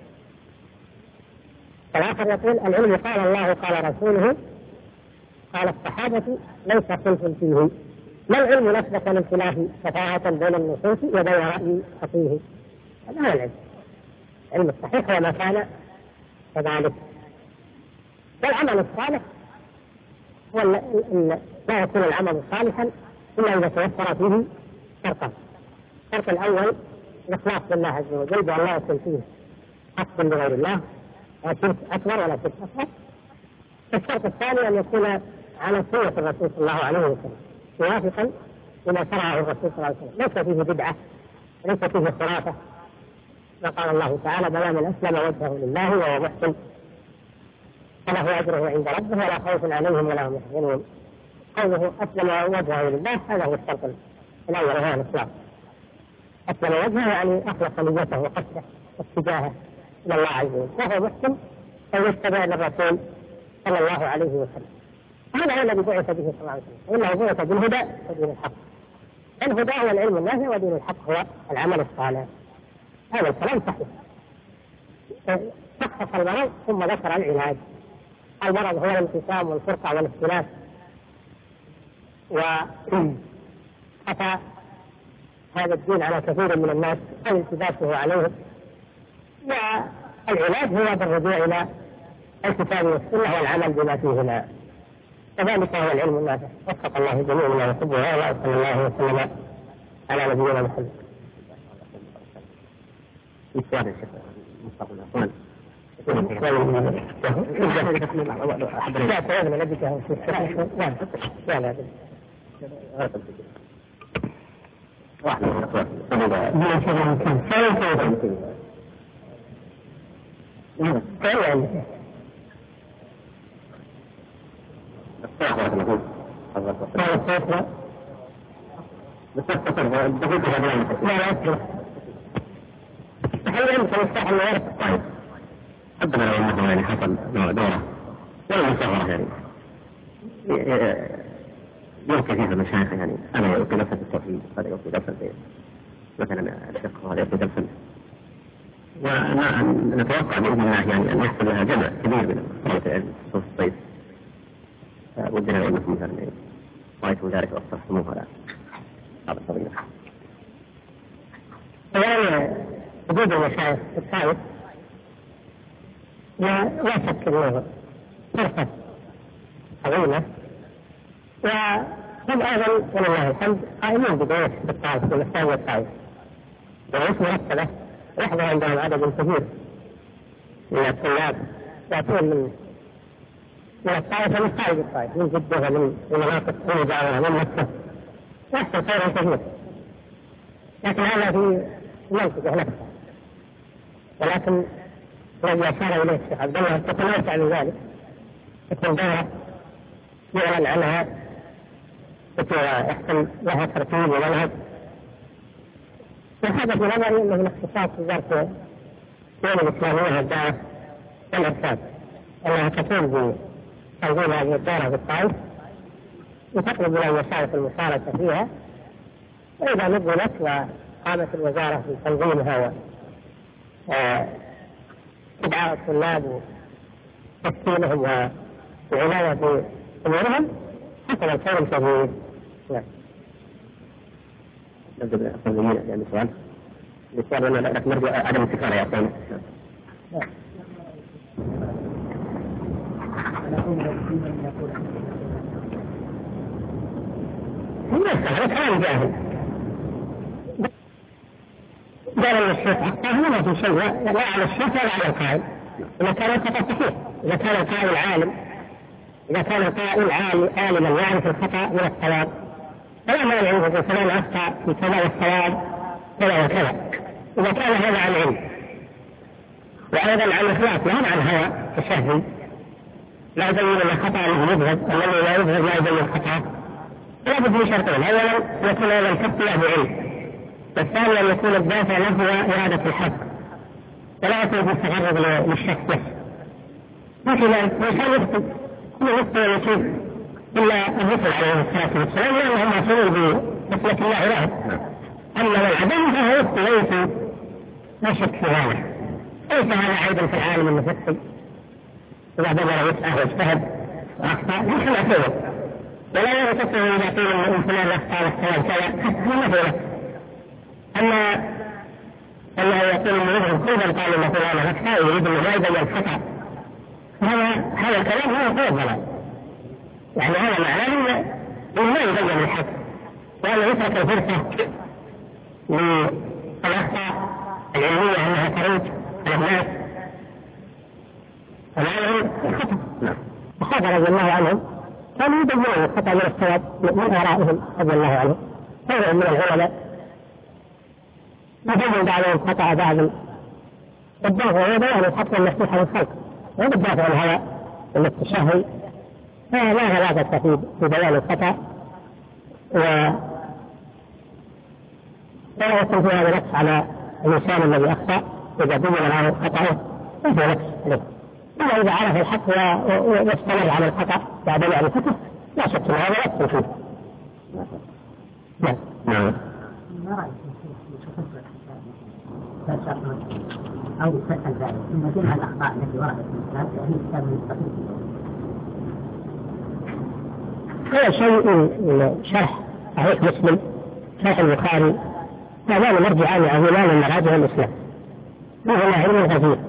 S2: الآخر يقول العلم قال الله قال رسوله قال الصحابة ليس خلف فيه. ما العلم نسبة للخلاف شفاعة بين النصوص وبين رأي فقيه؟ هذا هو العلم. العلم الصحيح هو ما كان كذلك. والعمل الصالح هو لا يكون العمل صالحا إلا إذا توفر فيه شرطان: الشرط الأول الإخلاص لله عز وجل بأن لا يكون فيه حق لغير الله لا شرك أكبر ولا شرك أصغر. الشرط الثاني أن يكون على سنة الرسول صلى الله عليه وسلم موافقا لما شرعه الرسول صلى الله عليه وسلم، ليس فيه بدعة ليس فيه خرافة. ما قال الله تعالى: بل من أسلم وجهه لله وهو محسن فله أجره عند ربه ولا خوف عليهم ولا هم يحزنون. قوله أسلم وجهه لله هذا هو الشرط الأول وهو الإسلام. أسلم وجهه يعني أخلص نيته وقصده واتجاهه إلى الله عز وجل، وهو محسن فيتبع للرسول صلى الله عليه وسلم. هذا هو الذي بعث به صلى الله عليه وسلم، إنه بعث بالهدى ودين الحق. الهدى هو العلم النافع ودين الحق هو العمل الصالح. هذا الكلام صحيح. شخص المرض ثم ذكر العلاج. المرض هو الانقسام والفرقة والاختلاف، وحتى هذا الدين على كثير من الناس أو التباسه عليهم. والعلاج هو بالرجوع إلى الكتاب والسنة والعمل بما فيهما، وذلك هو العلم النافع. وفق الله جميعا ما يحب ويرضى، صلى الله وسلم على نبينا محمد.
S3: السؤال الشيخ مصطفى الأخوان
S2: لا تعالى من أجلك يا شيخ. لا لا لا
S3: واحد من الأخوان
S2: لا لا هل يمكن يفتح الورق؟
S3: طيب قدم لو أنه يعني حصل دورة ولا مصغرة يعني يلقي فيها المشايخ، يعني أنا يلقي درسا في التوحيد، هذا يلقي درسا في مثلا الفقه، وهذا يلقي درسا، ونتوقع بإذن الله يعني أن يحصل لها جمع كبير من طلبة العلم في الصيف. ودنا لو أنكم مثلا رأيتم ذلك واقترحتموه على بعض الفضيلة.
S2: أولا وجود المشايخ الثالث لا شك أنه فرصة عظيمة، وهم أيضا ولله الحمد قائمين بداية بالطائف بالإسلام والطائف، وليس مرتبة يحضر عندهم عدد كبير من الطلاب يأتون من من الطائف ومن خارج الطائف، من جدة ومن مناطق بعيدة ومن مكة، يحصل خير كثير، لكن هذا في منطقة نفسها. ولكن الذي أشار إليه الشيخ عبد الله تتنازع من ذلك، تكون دورة يعلن عنها يحصل لها ترتيب ومنهج، وهذا في نظري أنه من اختصاص وزارة الشؤون الإسلامية والدعوة والإرشاد، أنها تقوم بتنظيم هذه الدورة بالطائف وتطلب من المشايخ المشاركة فيها، وإذا نظمت وقامت الوزارة بتنظيمها وإدعاء الطلاب وتسكينهم والعناية بأمورهم حسب الخير الكبير. نعم.
S3: نبدأ بالأخوان يعني سؤال بالسؤال أنا لك نرجو عدم التكرار يا أخوان.
S2: هذا كلام جاهل. قال الشيخ حتى هو ما في شيء لا على الشيخ ولا على القائل. إذا كان الخطأ صحيح، إذا كان القائل عالم، إذا كان القائل عالما يعرف الخطأ من الصواب، فلا مانع أن يقول فلان أخطأ في كذا والصواب كذا وكذا، إذا كان هذا عن علم. وأيضا عن إخلاص، لا عن هوى تشهي، لا يبين أن الخطأ أنه يبغض، الذي لا يبغض لا يبين الخطأ. لا بد من شرطين: أولا يكون هذا الكف له بعلم، والثاني أن يكون الدافع له هو إرادة الحق، ولا يكون مستعرض للشك بس. مثل الإنسان يخطئ كل يخطئ ويتوب إلا الرسل عليه الصلاة والسلام لأنهم معصومون بحكمة الله لهم. أما من عدم فهو يخطئ ويتوب، لا شك في هذا. ليس هذا عيبا في العالم أنه يخطئ إذا بدل يسأل واجتهد وأخطأ، ليس معصوما، ولا يتصل إذا قيل أن فلان أخطأ واجتهد كذا هذا مثله. أما أنه يقول أنه يظهر كيف قال أن فلان أخطأ ويريد أنه لا يبين الخطأ، هذا هذا الكلام هو غير ضلال، يعني هذا معناه أنه لا يبين الحق، وأنه يترك الفرصة للأخطاء العلمية أنها تروج على الناس، فمعنى الخطأ. الصحابة رضي الله عنهم كانوا يبينون الخطأ من الصواب من آرائهم رضي الله عنهم، غيرهم من العلماء يبين بعضهم خطأ بعض. الدافع هو بيان الحق المفتوح للخلق، وهذا الدافع الهوى والتشهي، فلا علاقة في بيان الخطأ ولا يكون في هذا نقص على الإنسان الذي أخطأ إذا بين له خطأه، ما في نقص عليه. أما إذا عرف الحق واستمر على الخطأ بعد معرفته لا شك أن هذا يكفي فيه. نعم.
S3: نعم.
S4: ما رأيك أو تسأل ذلك ثم جمع الأخطاء التي وردت في الكتاب هي كتاب مستقيم؟
S2: هذا شيء من شرح صحيح مسلم، شرح البخاري، هذان مرجعان عظيمان من مراجع الإسلام، وهما علم غزير،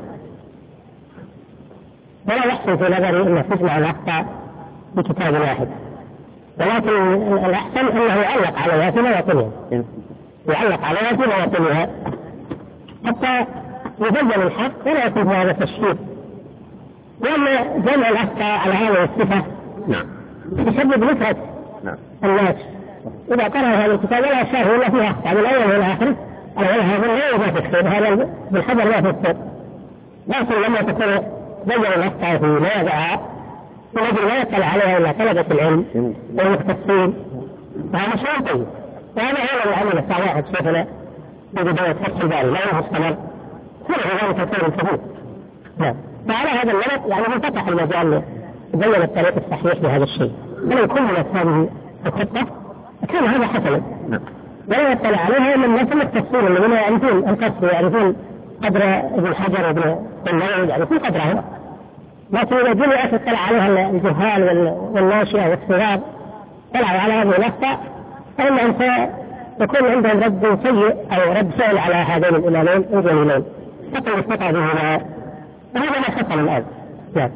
S2: ولا يحسن في نظري أن تجمع الأخطاء بكتاب واحد، ولكن الأحسن أنه يعلق عليها في مواطنها، يعلق عليها في مواطنها حتى يبين الحق ولا يكون في هذا التشكيك، لأن جمع الأخطاء على هذه الصفة يسبب نفرة الناس. إذا قرأ هذا الكتاب ولا شاهد إلا فيها أخطاء من الأول إلى آخره، على هذا لا يوجد تكتب هذا بالحذر لا تكتب، لكن لما تكون بين الأخطاء في موضعها ونجد لا يطلع عليها إلا طلبة العلم والمختصين، فهذا شيء طيب. وهذا هو الذي عمل الساعة واحد شيخنا ببداية فتح الباري لا يستمر هذا ذلك الكون الكبير. نعم. فعلى هذا النمط يعني انفتح المجال بين الطريق الصحيح لهذا الشيء. ولو كملت هذه الخطة كان هذا حسنا. ولا يطلع عليها من الناس المختصين الذين يعرفون القصد ويعرفون قدر ابن حجر وابن النووي يعرفون قدرها. لكن إذا جمعت اطلع عليها الجهال والناشئة والصغار طلعوا على هذه الأخطاء فإنهم سيكون عندهم رد سيء أو رد فعل على هذين الإمامين الجليلين. حتى يستطيع بهما وهذا ما حصل الآن. نعم.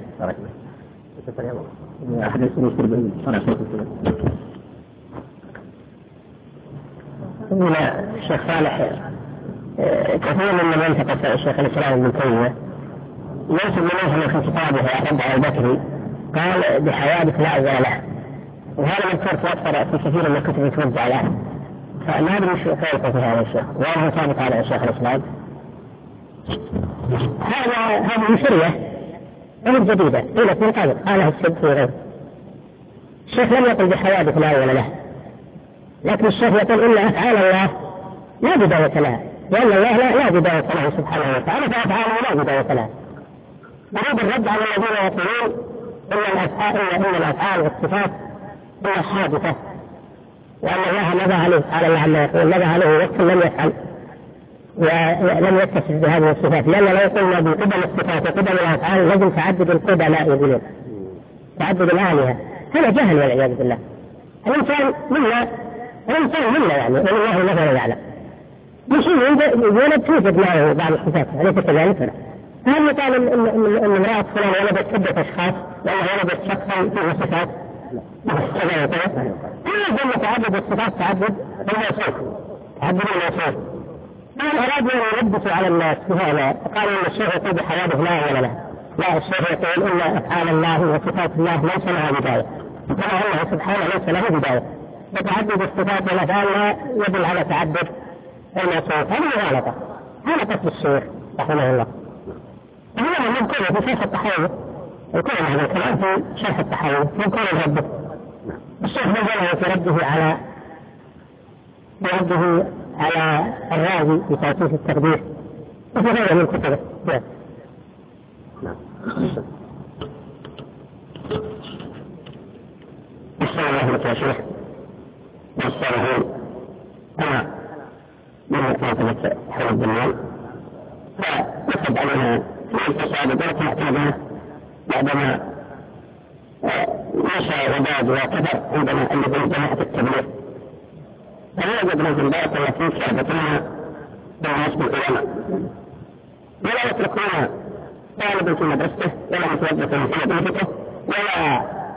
S2: يقول الشيخ صالح كثير من منطقة الشيخ الإسلام ابن تيمية ينسب منه في كتابه رد على البكري قال بحوادث لا أول لها، وهذا مذكور في أكثر في كثير من الكتب يتوزع لها. فما أدري شو قولكم في هذا الشيخ؟ وهو ثابت على الشيخ الإسلام؟ هذا هذه مشرية أمر جديدة قيلت من قبل قالها السد في غيره. الشيخ لم يقل بحوادث لا أول لها، لكن الشيخ يقول إن أفعال الله لا بداية لها، وأن الله لا, لا بداية له سبحانه وتعالى، فأفعاله لا بداية لها. أريد الرد على الذين يقولون إن الأفعال إن الأفعال والصفات هي حادثة، وأن الله نبه عليه قال الله عما يقول نبه عليه وقت لم يفعل ولم يتصف بهذه الصفات، لأن لو قلنا بقدم الصفات وقدم الأفعال لازم تعدد القدماء يقولون تعدد الآلهة، هذا جهل والعياذ بالله. الإنسان منا الإنسان منا يعني والله لا يعلم مش يولد توجد معه بعض الصفات أليس كذلك؟ هل يقال إن إن امرأة فلان ولدت عدة أشخاص ولا ولدت شخصا فيه صفات؟ هذا يقول تعدد الصفات تعدد الوصف تعدد الوصف. قال أرادوا أن يلبسوا على الناس بهذا، قالوا إن الشيخ يقول بحوادث لا ولا لا. لا، الشيخ يقول إن أفعال الله وصفات الله ليس لها بداية، كما أنه سبحانه ليس له بداية، فتعدد الصفات والأفعال لا يدل على تعدد الموصوف. هذه غلطة، هذا قصد الشيخ رحمه الله. هذا ممكن في شرح التحول، يكون هذا الكلام في شرح التحول ممكن الرد. الشيخ نزله في رده على برده على الرازي في توصيف التقدير وفي غيره من كتبه. نعم. السلام عليكم يا شيخ. والصالحين أنا من كتبت حول الدنيا فنكتب عليها في التصادق وتعتبرها بعدما نشأ غداد وكفر عندنا الذين جماعة التبليغ. فلا وجدنا في البارك التي شعبتنا بالنسبة العلماء ولا يتركون طالبا في مدرسته ولا متوظفا في مدرسته ولا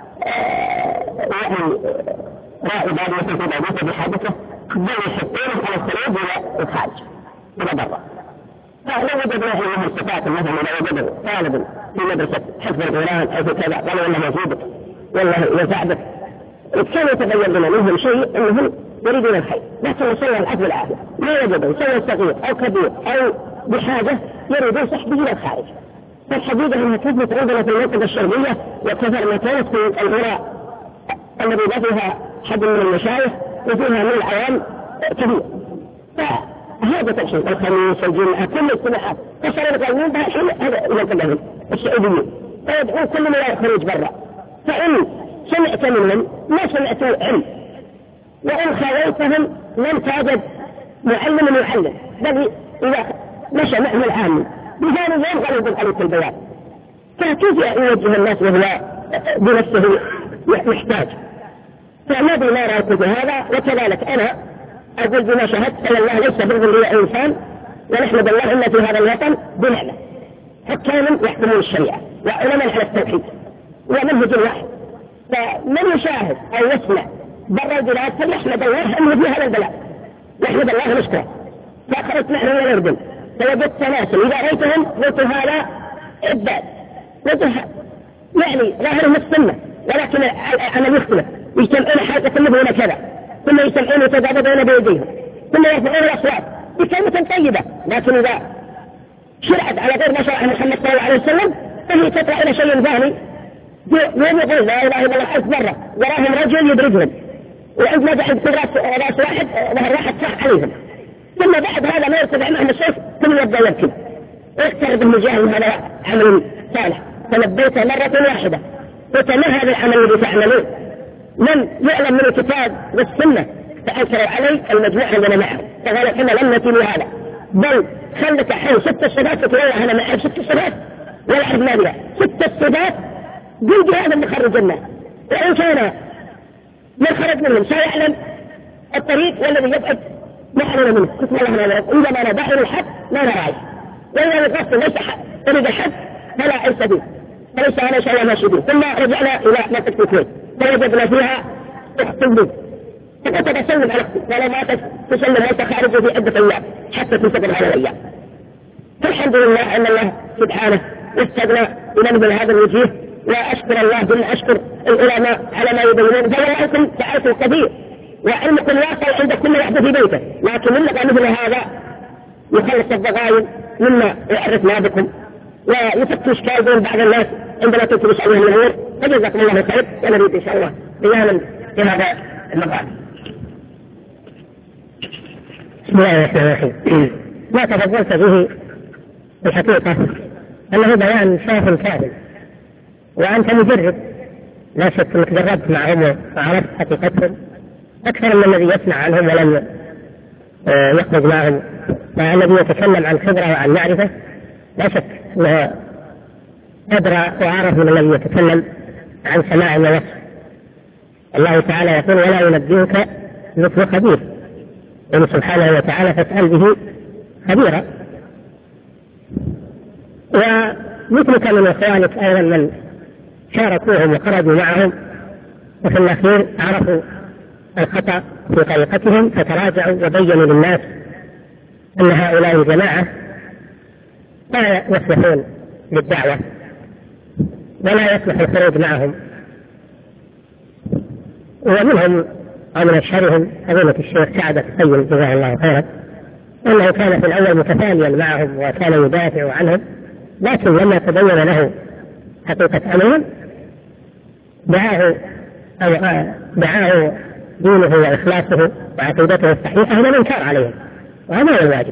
S2: يعني رائد بادية في باديته بحادثه، بل يحطونه على الخروج إلى الخارج إلى برا. فلو وجدنا أنهم صفات مثلا لو وجدوا طالب في مدرسة حفظ القرآن أو في كذا قالوا والله موجودك والله يساعدك، كان يتغير لنا منهم شيء أنهم يريدون الخير، لكن يسوى العدل والعافية ما وجدوا سوى صغير أو كبير أو بحاجة يريدون سحبه إلى الخارج. فالحقيقة أنها كثرت عندنا في المنطقة الشرقية وكثر ما كانت في الغراء الذي فيها حد من المشايخ وفيها من العوام كبير. فهذا تأشير الخميس الجمعة كل السبحات فصار القانون بها شيء هذا ينتبهون السعوديين فيدعون كل من يخرج برا. فإن سمعت منهم ما سمعت علم، وإن خاويتهم لم تجد معلم يعلم، بل إذا مشى معه العام بجانب يبغى يقول عليك البيان. فكيف يوجه الناس وهو بنفسه محتاج؟ فما بي ما رأيك بهذا. وكذلك أنا أقول بما شهدت أن الله ليس بغض للإنسان، ونحن بالله إن في هذا الوطن بنعمة حكام يحكمون الشريعة وعلماء على التوحيد ومنهج واحد. فمن يشاهد أو يسمع برا البلاد فليحمد الله أنه في هذا البلاد، نحمد الله نشكره. فأخرجت نحن من الأردن فوجدت ناس إذا رأيتهم قلت هذا عباد يعني ظاهرهم السنة، ولكن العمل يختلف. يجتمعون حلقة كلهم كذا، ثم يجتمعون يتجاوبون بيديهم، ثم يرفعون الأصوات بكلمة طيبة، لكن إذا شرعت على غير ما شرع محمد صلى الله عليه وسلم فهي تطلع إلى شيء ثاني. يوم يقول لا إله إلا الله ألف مرة وراهم رجل يبرزهم، وعندما بعد في راس راس واحد ظهر واحد صح عليهم، ثم بعد هذا ما يرتفع معهم الشيخ ثم يبدأ يبكي. اقترب المجاهد هذا عمل صالح، تنبيت مرة واحدة، قلت ما هذا العمل الذي تعملون؟ من يعلم من الكتاب والسنة؟ فأنكروا علي المجموعة عندنا معه، فقال احنا لم نتي لهذا، بل خلك حين ست الصفات قلت والله أنا معي ست الصفات ولا عرفنا بها، ست الصفات قل بهذا اللي خرج الناس، وإن كان من خرج منهم سيعلم الطريق والذي يبعد نحن منه. قلت والله أنا إذا ما نبحر الحق لا نرعي، وإذا نقصد ليس حق تريد الحق فلا عيش به، فليس أنا شيء ماشي به. ثم رجعنا إلى منطقة الكويت فوجدنا فيها تحتم به، فقلت تسلم على أختي، ولا ما تسلم وأنت خارج في عدة أيام حتى تنتقل على الأيام. فالحمد لله أن الله سبحانه استغنى بمن من هذا الوجيه، وأشكر الله جل أشكر العلماء على ما يبينون، فوالله تعرفوا كثير وعلمكم واصل عند كل واحد في بيته، لكن مما مثل هذا يخلص الضغائن مما يعرفنا بكم ويفك إشكال بين بعض الناس عندما تدرس عليهم الأمور. فجزاكم الله خير، ونريد إن شاء الله بيانا في هذا المقام.
S1: بسم الله الرحمن الرحيم. ما تفضلت به الحقيقة أنه بيان شاف كامل، وأنت مجرب لا شك أنك جربت معهم وعرفت حقيقتهم أكثر من الذي يسمع عنهم ولم يخرج معهم، فالذي يتكلم عن خبرة وعن معرفة لا شك أنه أدرى وأعرف من الذي يتكلم عن سماع ووصف. الله تعالى يقول ولا ينبئك مثل خبير، يعني سبحانه وتعالى فاسأل به خبيرا. ومثلك من إخوانك أيضا من شاركوهم وخرجوا معهم وفي الأخير عرفوا الخطأ في طريقتهم فتراجعوا وبينوا للناس أن هؤلاء الجماعة لا يصلحون للدعوة ولا يصلح الخروج معهم. ومنهم ومن أشهرهم فضيلة الشيخ سعد الطيب جزاه الله خيرا، أنه كان في الأول متفانيا معهم وكان يدافع عنهم، لكن لما تبين له حقيقة أمرهم دعاه أو دعاه دينه وإخلاصه وعقيدته الصحيحة إلى الإنكار عليهم، وهذا هو الواجب.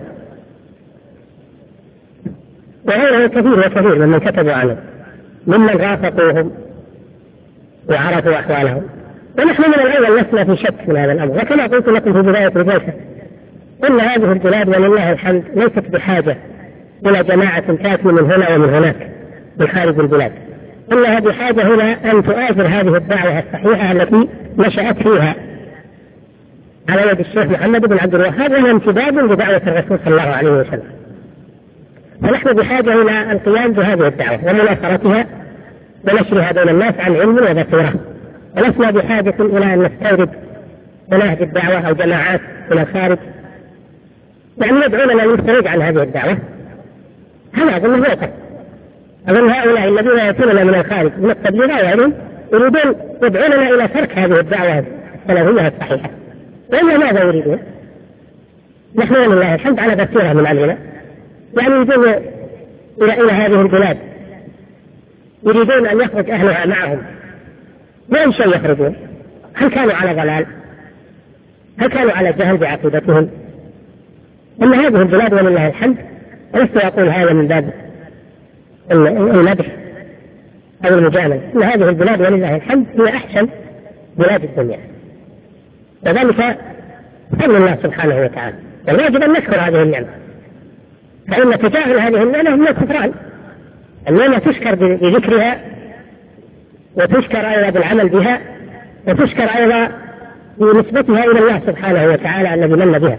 S1: وغيره كثير وكثير ممن كتبوا عنهم ممن رافقوهم وعرفوا أحوالهم. ونحن من الأول لسنا في شك من هذا الأمر، وكما قلت لكم في بداية الجلسة إن هذه البلاد ولله الحمد ليست بحاجة إلى جماعة تأتي من هنا ومن هناك من خارج البلاد، إنها بحاجة إلى أن تؤازر هذه الدعوة الصحيحة التي نشأت فيها على يد الشيخ محمد بن عبد الوهاب، وهي امتداد لدعوة الرسول صلى الله عليه وسلم. فنحن بحاجة إلى القيام بهذه الدعوة ومناصرتها ونشرها بين الناس عن علم وبصيرة، ولسنا بحاجة إلى أن نستورد مناهج الدعوة أو جماعات من الخارج يعني يدعوننا للخروج عن هذه الدعوة. هذا أظن هو قصد. أظن هؤلاء الذين يأتوننا من الخارج من التبليغ وغيرهم يريدون يدعوننا إلى ترك هذه الدعوة السلفية الصحيحة. وإلا ماذا يريدون؟ نحن لله الحمد على بصيرة من أمرنا، يعني يريدون إلى إلى هذه البلاد يريدون أن يخرج أهلها معهم. من شيء يخرجون؟ هل كانوا على ضلال؟ هل كانوا على جهل بعقيدتهم؟ أن هذه البلاد ولله الحمد، ولست أقول هذا من باب المدح أو المجاملة، أن هذه البلاد ولله الحمد هي أحسن بلاد الدنيا، وذلك فضل الله سبحانه وتعالى، والواجب أن نشكر هذه النعمة، فإن تجاهل هذه النعمة من الكفران. النعمة تشكر بذكرها وتشكر أيضا بالعمل بها وتشكر أيضا بنسبتها إلى الله سبحانه وتعالى الذي من بها.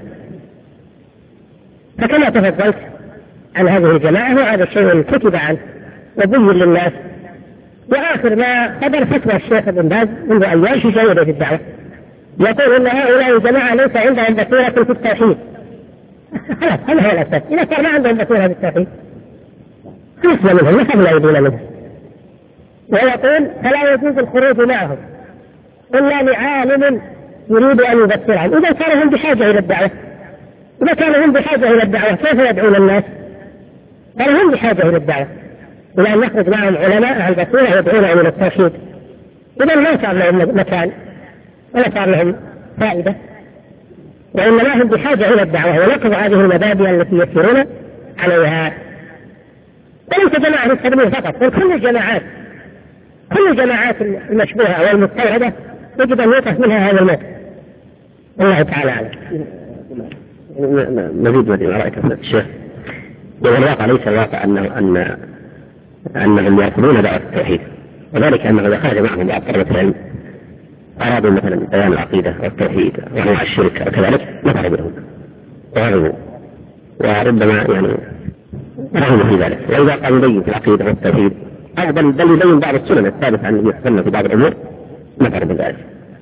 S1: فكما تفضلت عن هذه الجماعة وهذا الشيء كتب عنه وبين للناس. وآخر ما خبر فتوى الشيخ ابن باز منذ أيام في جيدة الدعوة، يقول إن هؤلاء الجماعة ليس عندهم بصيرة في التوحيد. خلاص هذا هو الأساس، إذا كان ما عندهم بصيرة في التوحيد خلصنا منهم، نحن لا يدون منهم. ويقول فلا يجوز الخروج معهم إلا لعالم يريد أن يبصرهم. إذا كانوا هم بحاجة إلى الدعوة، إذا كانوا هم بحاجة إلى الدعوة كيف يدعون الناس؟ كانوا هم بحاجة إلى الدعوة، إلى أن يخرج معهم علماء أهل البصيرة يدعونهم إلى التوحيد، إذا ما صار لهم مكان ولا صار لهم فائدة، وإنما هم بحاجة إلى الدعوة ونقض هذه المبادئ التي يسيرون عليها.
S2: وليس جماعة التبليغ فقط، بل كل الجماعات كل الجماعات المشبوهة والمستوردة يجب أن يوقف منها هذا الموقف. الله تعالى أعلم.
S3: مزيد مزيد رأيك يا الشيخ. والواقع ليس الواقع أن أن أنهم يرفضون دعوة التوحيد، وذلك أنه إذا خرج معهم بعض طلبة العلم أرادوا مثلا بيان العقيدة والتوحيد وأنواع الشرك أو كذلك نفعوا بهم وغضبوا، وربما يعني رغبوا في ذلك. وإذا قال يبين في العقيدة والتوحيد أو بل بل يبين بعض السنن الثابتة عن النبي صلى الله عليه وسلم في بعض الأمور نفعوا بذلك.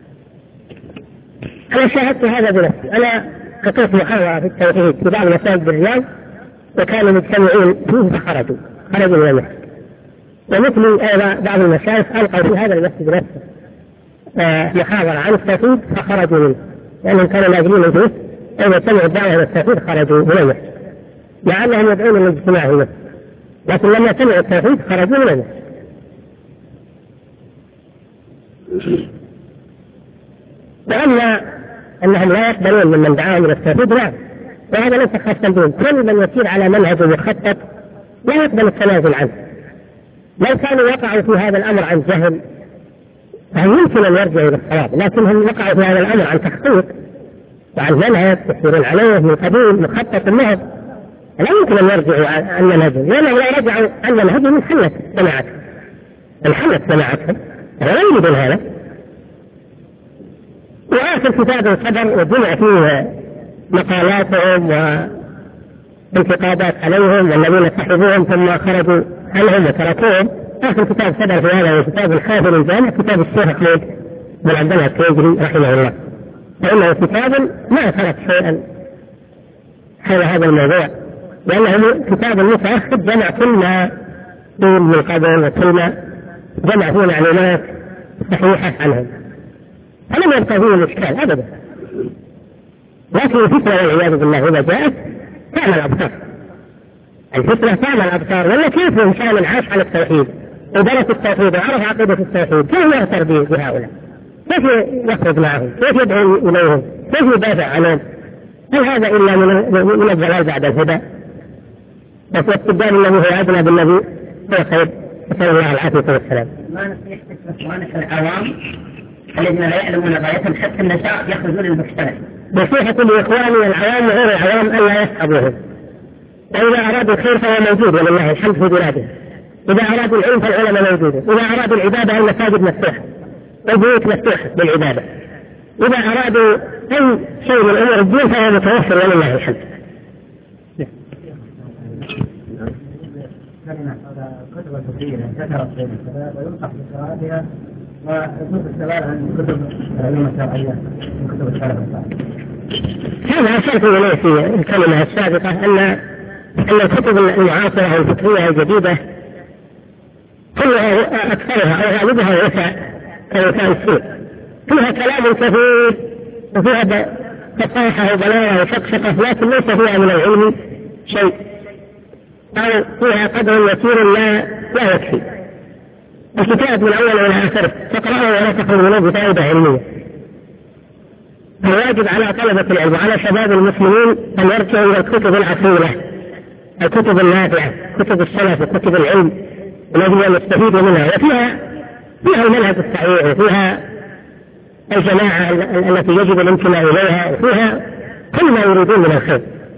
S2: أنا شاهدت هذا بنفسي. أنا قطعت محاضرة في التوحيد في بعض المساجد بالرياض وكانوا مجتمعين فيه فخرجوا خرجوا من المسجد، ومثل أيضا بعض المشايخ ألقوا في هذا المسجد نفسه محاضرة عن التوحيد فخرجوا منه، لأنهم كانوا لاجئين فيه أو سمعوا الدعوة إلى التوحيد خرجوا من المسجد، لعلهم يدعون للاجتماع في المسجد، لكن لما سمعوا التوحيد خرجوا من المسجد. وأما أنهم لا يقبلون ممن دعاهم إلى التوحيد لا، وهذا ليس خاصا بهم، كل من يسير على منهج مخطط لا يقبل التنازل عنه. لو كانوا وقعوا في هذا الأمر عن جهل فهم يمكن أن يرجعوا إلى الصواب، لكنهم وقعوا في هذا الأمر عن تخطيط وعن منهج يسيرون عليه من قبيل مخطط النهج، لا يمكن أن يرجعوا عن منهجهم، لأنهم لو رجعوا عن منهجهم انحلت جماعتهم انحلت جماعتهم لا يريدون هذا. وآخر كتاب القدر وجمع فيه مقالاتهم وانتقادات عليهم والذين صحبوهم ثم خرجوا عنهم وتركوهم. آخر كتاب صدر في هذا هو كتاب الحافظ الجامع، كتاب الشيخ أحمد بن عبد الله التويجري رحمه الله، فإنه كتاب ما ترك شيئا حول هذا الموضوع، لأنه كتاب متأخر جمع كل ما قيل من قبل وكل ما جمع فيه معلومات صحيحة عنهم، فلم يبقى فيه الإشكال أبدا. لكن الفتنة والعياذ بالله إذا جاءت تعمل أبصار، الفتنة تعمل أبصار. ولا كيف إنسان عاش على التوحيد ودرس التوحيد وعرف عقيدة التوحيد كيف يغتر بهؤلاء؟ كيف يخرج معهم؟ كيف يدعو إليهم؟ كيف يدافع عنهم؟ هل هذا إلا من الضلال بعد الهدى؟ والاستبدال الذي هو أدنى بالذي هو خير، نسأل الله العافية والسلام.
S4: ما نصيحة العوام الذين لا يعلمون غايتهم حتى النساء يخرجون للمجتمع.
S2: نصيحة لإخواني العوام وغير العوام ألا يصحبوهم، وإذا أرادوا الخير فهو موجود ولله الحمد في بلادهم، إذا أرادوا العلم فالعلماء موجودة، إذا أرادوا العبادة المساجد مفتوحة والبيوت مفتوحة للعبادة، إذا أرادوا أي شيء من أمور الدين فهو متوفر ولله الحمد.
S4: كلمة كتب كثيرة ذكرت بين الشباب وينصح بقراءتها ويجوز السؤال عن كتب العلوم الشرعية من كتب السلف الصالح.
S2: هذا أشرت إليه في الكلمة السابقة أن أن الكتب المعاصرة والفكرية الجديدة كلها أكثرها أو غالبها وسع كوسع السوق، فيها كلام كثير وفيها فصاحة وبلاغة وشقشقة، لكن ليس فيها من العلم شيء، أو فيها قدر يسير لا لا يكفي. الكتاب من أول إلى آخره تقرأه ولا تخرج منه بفائدة علمية. فالواجب على طلبة العلم وعلى شباب المسلمين أن يرجعوا إلى الكتب الأصيلة، الكتب النافعة، كتب السلف وكتب العلم الذي نستفيد منها، وفيها فيها المنهج الصحيح وفيها الجماعة التي يجب الانتماء إليها وفيها كل ما يريدون من الخير.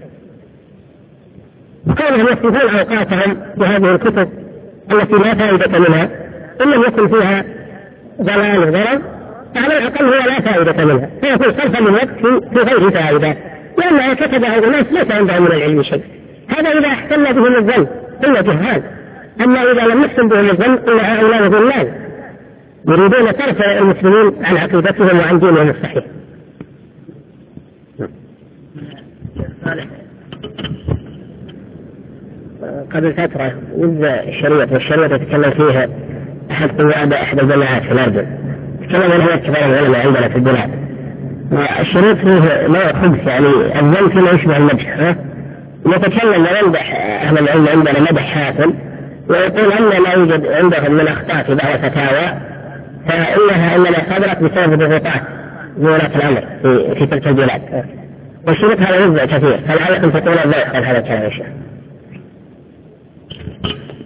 S2: وكانهم يصرفون أوقاتهم بهذه الكتب التي لا فائدة منها، إن لم يكن فيها ضلال وضرر فعلى الأقل هو لا فائدة منها، فيكون صرفا من وقت في غير فائدة، لأنها كتبها أناس ليس عندهم من العلم شيء. هذا إذا احتل بهم الظن إلا جهال، أما إذا لم يحسن بهم الظن إلا هؤلاء ظلال يريدون صرف المسلمين عن عقيدتهم وعن دينهم الصحيح. قبل فترة نزل الشريعة والشريعة تتكلم فيها أحد قواد أحد الجماعات في الأردن، تكلم عنها كبار العلماء عندنا في البلاد، والشريط فيه ما خبث يعني الظن فيما يشبه المدح، نتكلم ونمدح أهل العلم عندنا مدح حاسن، ويقول أن لا يوجد عندهم من أخطاء في بعض الفتاوى فإنها إنما صدرت بسبب الضغوطات ولاة الأمر في, في تلك البلاد، والشريط هذا يوزع كثير، فلعلكم تقولون لا يحصل هذا الكلام يا شيخ.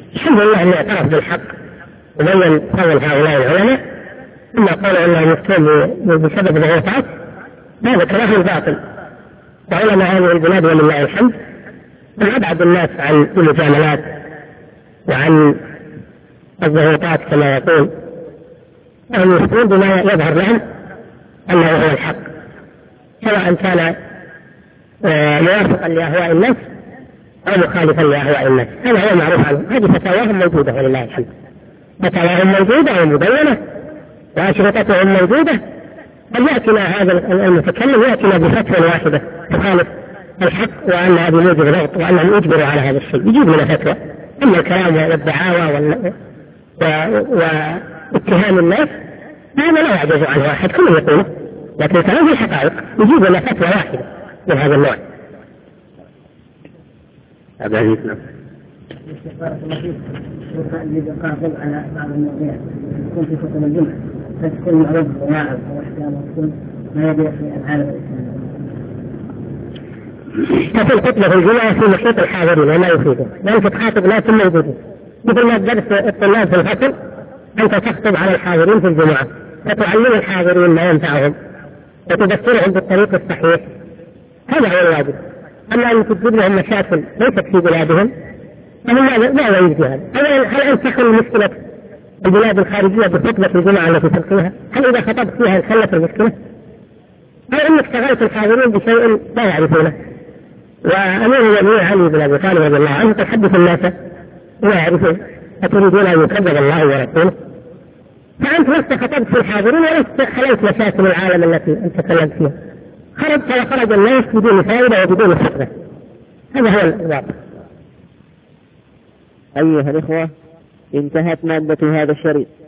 S2: الحمد لله أنه اعترف بالحق وبين قول هؤلاء العلماء، أما قالوا أنه يفتون بسبب الضغوطات هذا كلام باطل. وعلماء هذه البلاد ولله الحمد من أبعد الناس عن المجاملات وعن الضغوطات كما يقول، أن يفتون بما يظهر لهم أنه هو الحق، سواء كان موافقا لأهواء الناس أو مخالفا لأهواء الناس. هذا هو المعروف عنه. هذه فتاواهم موجودة ولله الحمد، فتاواهم موجودة ومبينة وأشرطتهم موجودة. بل يأتينا هذا المتكلم يأتينا بفتوى واحدة تخالف الحق وأن هذه موجب ضغط وأنهم يجبروا على هذا الشيء، يجيب لنا فتوى. أما الكلام والدعاوى وال... و... واتهام الناس هذا لا يعجز عنه واحد كل يقوله، لكن كلام الحقائق يجيب لنا فتوى واحدة من هذا النوع.
S3: هذا يسلم.
S4: يقابل على بعض المواضيع تكون في كتب الجمعة فتكون معروف بواعظ واحكام وتكون ما يدري في العالم الإسلامي.
S2: تكون خطبة الجمعة في محيط الحاضرين وما يفيده، لأنك تخاطب ناس موجودين، مثل ما درس الطلاب في الفصل أنت تخطب على الحاضرين في الجمعة فتعلم الحاضرين ما ينفعهم وتذكرهم بالطريق الصحيح، هذا هو الواجب. أما أن تجيب لهم مشاكل ليست في بلادهم فهم لا يجدي هذا. هل أن تحل مشكلة البلاد الخارجية بخطبة الجمعة التي تلقيها؟ هل إذا خطبت فيها انحلت المشكلة؟ أو أنك شغلت الحاضرين بشيء لا يعرفونه؟ وأمير المؤمنين علي بن أبي طالب رضي الله عنه تحدث الناس لا يعرفون أتريدون أن يكذب الله ورسوله؟ فأنت لست خطبت في الحاضرين ولست حللت مشاكل العالم التي أنت تكلمت فيها، خرجت وخرج الناس بدون فائدة وبدون خطبة. هذا هو الواقع.
S1: أيها الإخوة، انتهت مادة هذا الشريط.